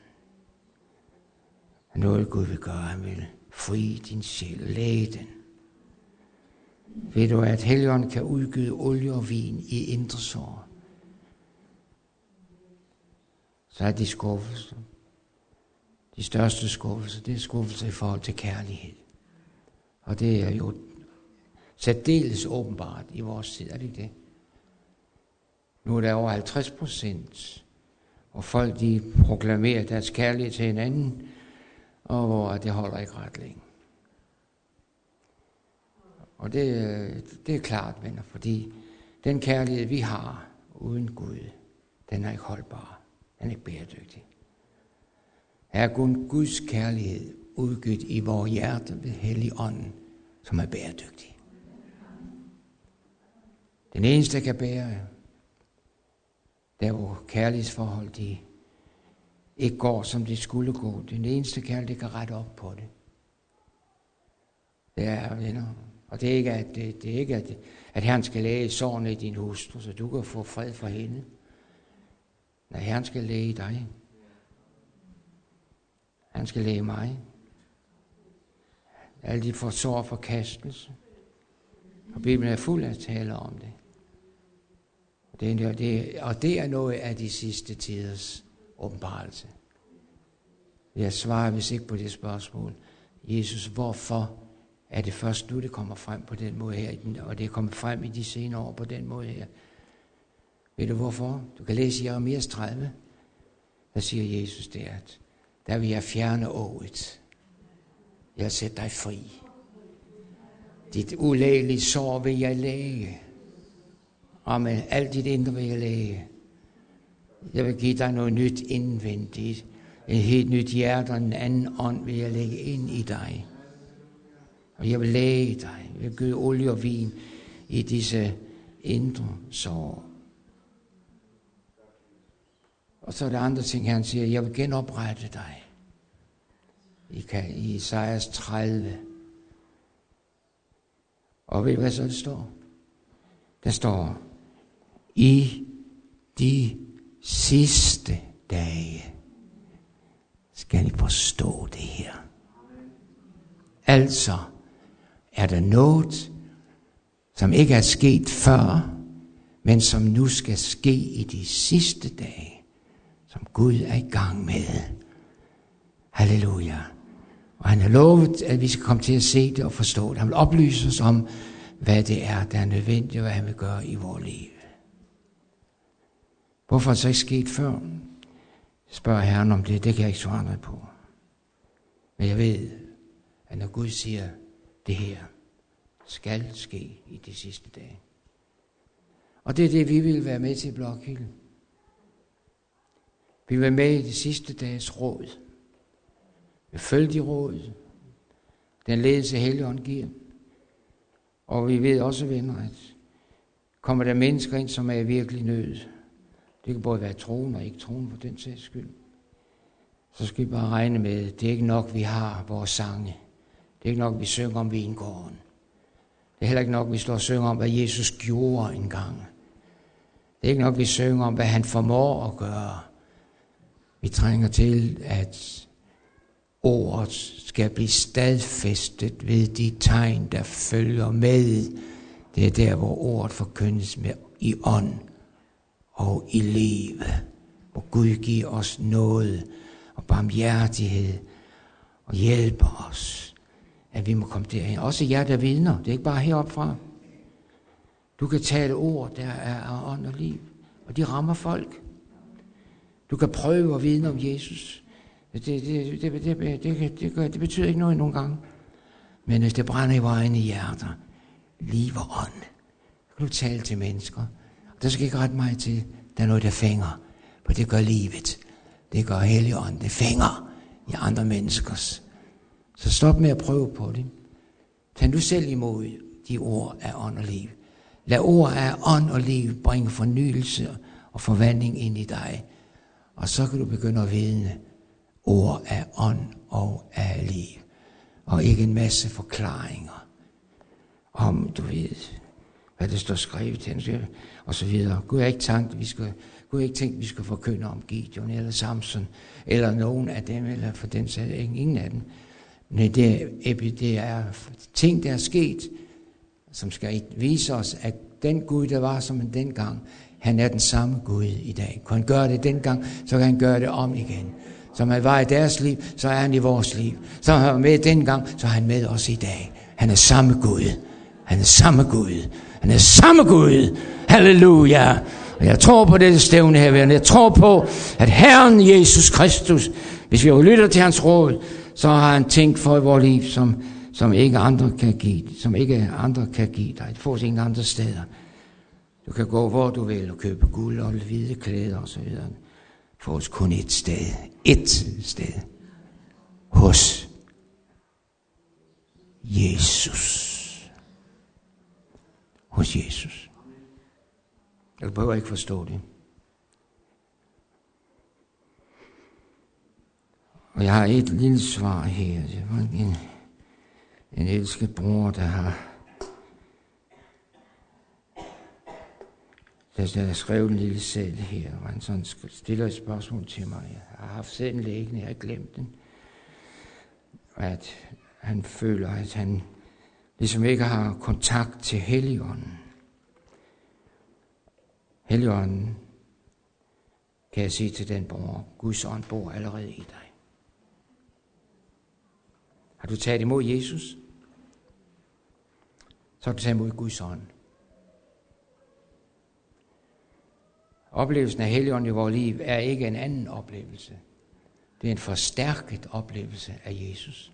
Noget Gud vil gøre, han vil fri din sjæl, læge den. Ved du, at Helligånden kan udgyde olie og vin i indre sår? Så er de skuffelser. De største skuffelser, det er skuffelser i forhold til kærlighed. Og det er jo særdeles åbenbart i vores tid, er det ikke det? Nu er der over halvtreds procent, hvor folk de proklamerer deres kærlighed til hinanden, og hvor det holder ikke ret længe. Og det, det er klart, venner, fordi den kærlighed, vi har uden Gud, den er ikke holdbar. Den er ikke bæredygtig. Her er kun Guds kærlighed udgivet i vores hjerte ved Helligånden, som er bæredygtig. Den eneste, der kan bære, der hvor kærlighedsforhold, de ikke går, som det skulle gå. Den eneste kærlighed, der kan rette op på det. Det er, venner, Og det er ikke, at, det, det er ikke, at, at Herren skal læge sårene i din hustru, så du kan få fred for hende. Nej, Herren skal læge dig. Han skal læge mig. Alle de får sår og forkastelse. Og Bibelen er fuld af taler om det. Og det, er, det, og det er noget af de sidste tiders åbenbarelse. Jeg svarer vist ikke på det spørgsmål. Jesus, hvorfor er det først nu, det kommer frem på den måde her, og det er kommet frem i de senere år på den måde her? Ved du hvorfor? Du kan læse i Jeremias tredive. Der siger Jesus det, at der vil jeg fjerne åget. Jeg sætter dig fri. Dit ulægelige sår vil jeg læge. Og med alt dit indre vil jeg læge. Jeg vil give dig noget nyt indvendigt. Et helt nyt hjerte og en anden ånd vil jeg lægge ind i dig. Og jeg vil læge dig. Jeg vil give olie og vin i disse indre sår. Og så er der andre ting, han siger, jeg vil genoprette dig. I, kan, i Esajas tredive. Og ved du hvad så det står? Der står, i de sidste dage skal I forstå det her. Altså er der noget, som ikke er sket før, men som nu skal ske i de sidste dage, som Gud er i gang med. Halleluja. Og han har lovet, at vi skal komme til at se det og forstå det. Han vil oplyse os om, hvad det er, der er nødvendigt, og hvad han vil gøre i vores liv. Hvorfor er det så ikke sket før? Spørger Herren om det, det kan jeg ikke svare noget på. Men jeg ved, at når Gud siger, det her skal ske i de sidste dage. Og det er det, vi vil være med til i Blokhilde. Vi vil være med i de sidste dages råd. Vi følger de råd, den ledelse Helligånden giver. Og vi ved også, venner, at kommer der mennesker ind, som er i virkelig nød, det kan både være troen og ikke troen for den sags skyld, så skal vi bare regne med, det er ikke nok, vi har vores sange. Det er ikke nok, vi synger om vingården. Det er heller ikke nok, vi står og synger om, hvad Jesus gjorde engang. Det er ikke nok, vi synger om, hvad han formår at gøre. Vi trænger til, at ordet skal blive stadfæstet ved de tegn, der følger med. Det er der, hvor ordet forkyndes med i ånd og i liv. Hvor Gud giver os noget og barmhjertighed og hjælper os, at vi må komme derhen. Også jer, der vidner. Det er ikke bare heroppe fra. Du kan tale ord, der er ånd og liv, og de rammer folk. Du kan prøve at vidne om Jesus. Det, det, det, det, det, det, det, det betyder ikke noget nogen gange. Men hvis det brænder i vores egne hjerter, liv og ånd, så kan du tale til mennesker. Og der skal ikke ret meget til. Der er noget, der fænger. For det gør livet. Det gør Helligånden. Det fænger i andre menneskers. Så stop med at prøve på det. Tag du selv imod de ord af ånd og liv. Lad ord af ånd og liv bringe fornyelse og forvandling ind i dig. Og så kan du begynde at vidne ord af ånd og af liv. Og ikke en masse forklaringer om, du ved, hvad det står skrevet hen, og så videre. Gud har ikke tænkt, vi skal, Gud har ikke tænkt, vi skal forkynde om Gideon eller Samson, eller nogen af dem, eller for den sags ingen af dem. Men det er, det er ting, der er sket, som skal vise os, at den Gud, der var som en dengang, han er den samme Gud i dag. Kan han gøre det dengang, så kan han gøre det om igen. Som han var i deres liv, så er han i vores liv. Så han var med dengang, så er han med os i dag. Han er samme Gud. Han er samme Gud. Han er samme Gud. Halleluja. Og jeg tror på dette stævne her. Jeg tror på, at Herren Jesus Kristus, hvis vi lytter til hans råd, så har han tænkt for i vores liv, som, som ikke andre kan give, som ikke andre kan give dig. Det får ingen andre steder. Du kan gå, hvor du vil, og købe guld og hvide klæder og så videre. Fås kun et sted. Et sted. Hos Jesus. Hos Jesus. Jeg behøver ikke forstå det. Og jeg har et lille svar her. Det var en, en elsket bror, der har Jeg skrev en lille seddel her, og han sådan stiller et spørgsmål til mig. Jeg har haft sedlen liggende, jeg har glemt den. Og at han føler, at han ligesom ikke har kontakt til Helligånden. Helligånden, kan jeg sige til den borger, Guds ånd bor allerede i dig. Har du taget imod Jesus? Så har du taget imod Guds ånd. Oplevelsen af Helligånden i vores liv er ikke en anden oplevelse. Det er en forstærket oplevelse af Jesus.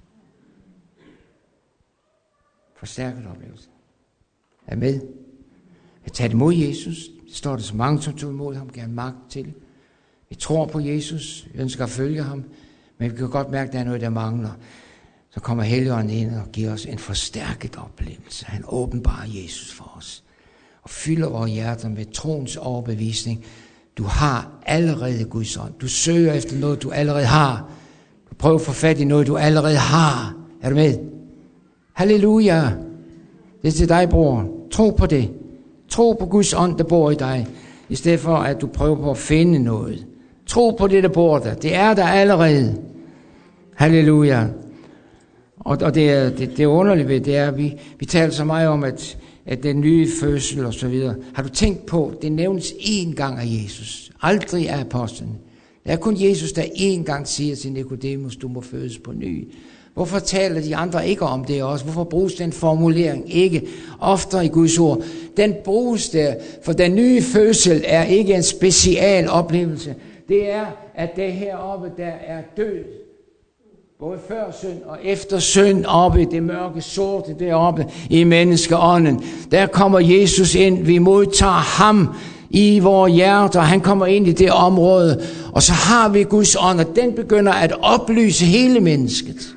Forstærket oplevelse. Er med? Jeg tager imod Jesus. Det står der så mange, som tog imod ham, giver magt til. Vi tror på Jesus. Vi ønsker at følge ham. Men vi kan godt mærke, at der er noget, der mangler. Så kommer Helligånden ind og giver os en forstærket oplevelse. Han åbenbarer Jesus for os. Og fylder vores hjerter med troens overbevisning. Du har allerede Guds ånd. Du søger efter noget, du allerede har. Du prøver at få fat i noget, du allerede har. Er du med? Halleluja. Det er til dig, bror. Tro på det. Tro på Guds ånd, der bor i dig. I stedet for, at du prøver på at finde noget. Tro på det, der bor der. Det er der allerede. Halleluja. Og, og det, er, det, det er underligt ved, det er, at vi, vi taler så meget om, at, at den nye fødsel og så videre. Har du tænkt på, det nævnes én gang af Jesus. Aldrig af apostlen. Det er kun Jesus, der én gang siger til Nikodemus, du må fødes på ny. Hvorfor taler de andre ikke om det også? Hvorfor bruges den formulering ikke oftere i Guds ord? Den bruges der, for den nye fødsel er ikke en special oplevelse. Det er, at det heroppe, der er død. Både før synd og efter synd oppe i det mørke sorte deroppe i menneskeånden. Der kommer Jesus ind, vi modtager ham i vores hjerter, han kommer ind i det område, og så har vi Guds ånd, og den begynder at oplyse hele mennesket.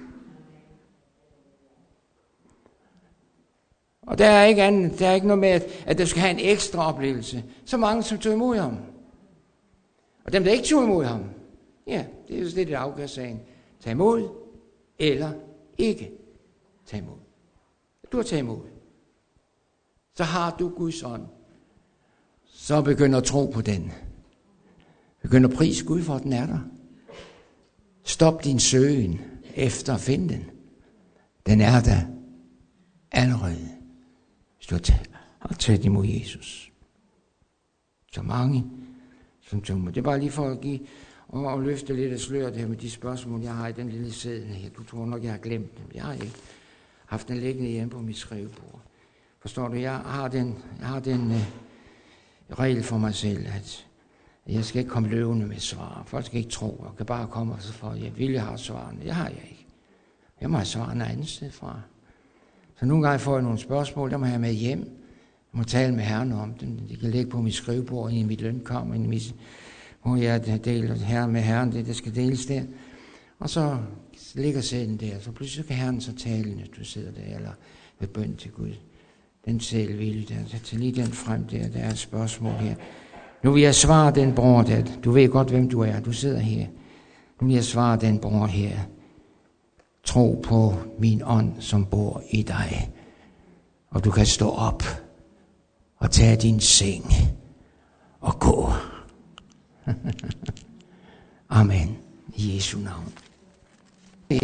Og der er ikke andet, der er ikke noget med, at, at der skal have en ekstra oplevelse. Så mange, som tog imod ham. Og dem, der ikke tog imod ham, ja, det er jo det, der afgør sagen. Tag imod, eller ikke tag imod. Du har taget imod. Så har du Guds ånd. Så begynder at tro på den. Begynder at prise Gud for, at den er der. Stop din søgen efter at finde den. Den er der allerede. Hvis du har taget imod Jesus. Så mange, som tog imod. Det er bare lige for at give og, og løfte lidt af sløret her med de spørgsmål, jeg har i den lille seddel her. Du tror nok, jeg har glemt dem. Jeg har ikke haft den liggende hjemme på mit skrivebord. Forstår du, jeg har den, jeg har den øh, regel for mig selv, at jeg skal ikke komme løvende med svar. Folk skal ikke tro, og kan bare komme og så for, at jeg vil, jeg har svarene. Det har jeg ikke. Jeg må have svarene andet sted fra. Så nogle gange får jeg nogle spørgsmål, der må jeg have med hjem. Jeg må tale med Herren om dem. De kan ligge på mit skrivebord i mit lønkammer, i mit, hvor jeg deler her med Herren, det der skal deles der. Og så ligger sæden der, så pludselig kan Herren så tale, når du sidder der, eller ved bøn til Gud. Den selv vil der, så tag lige den frem der, der er et spørgsmål her. Nu vil jeg svare den bror der, du ved godt, hvem du er, du sidder her. Nu vil jeg svare den bror her. Tro på min ånd, som bor i dig. Og du kan stå op og tage din seng og gå. Amen. I Jesu navn.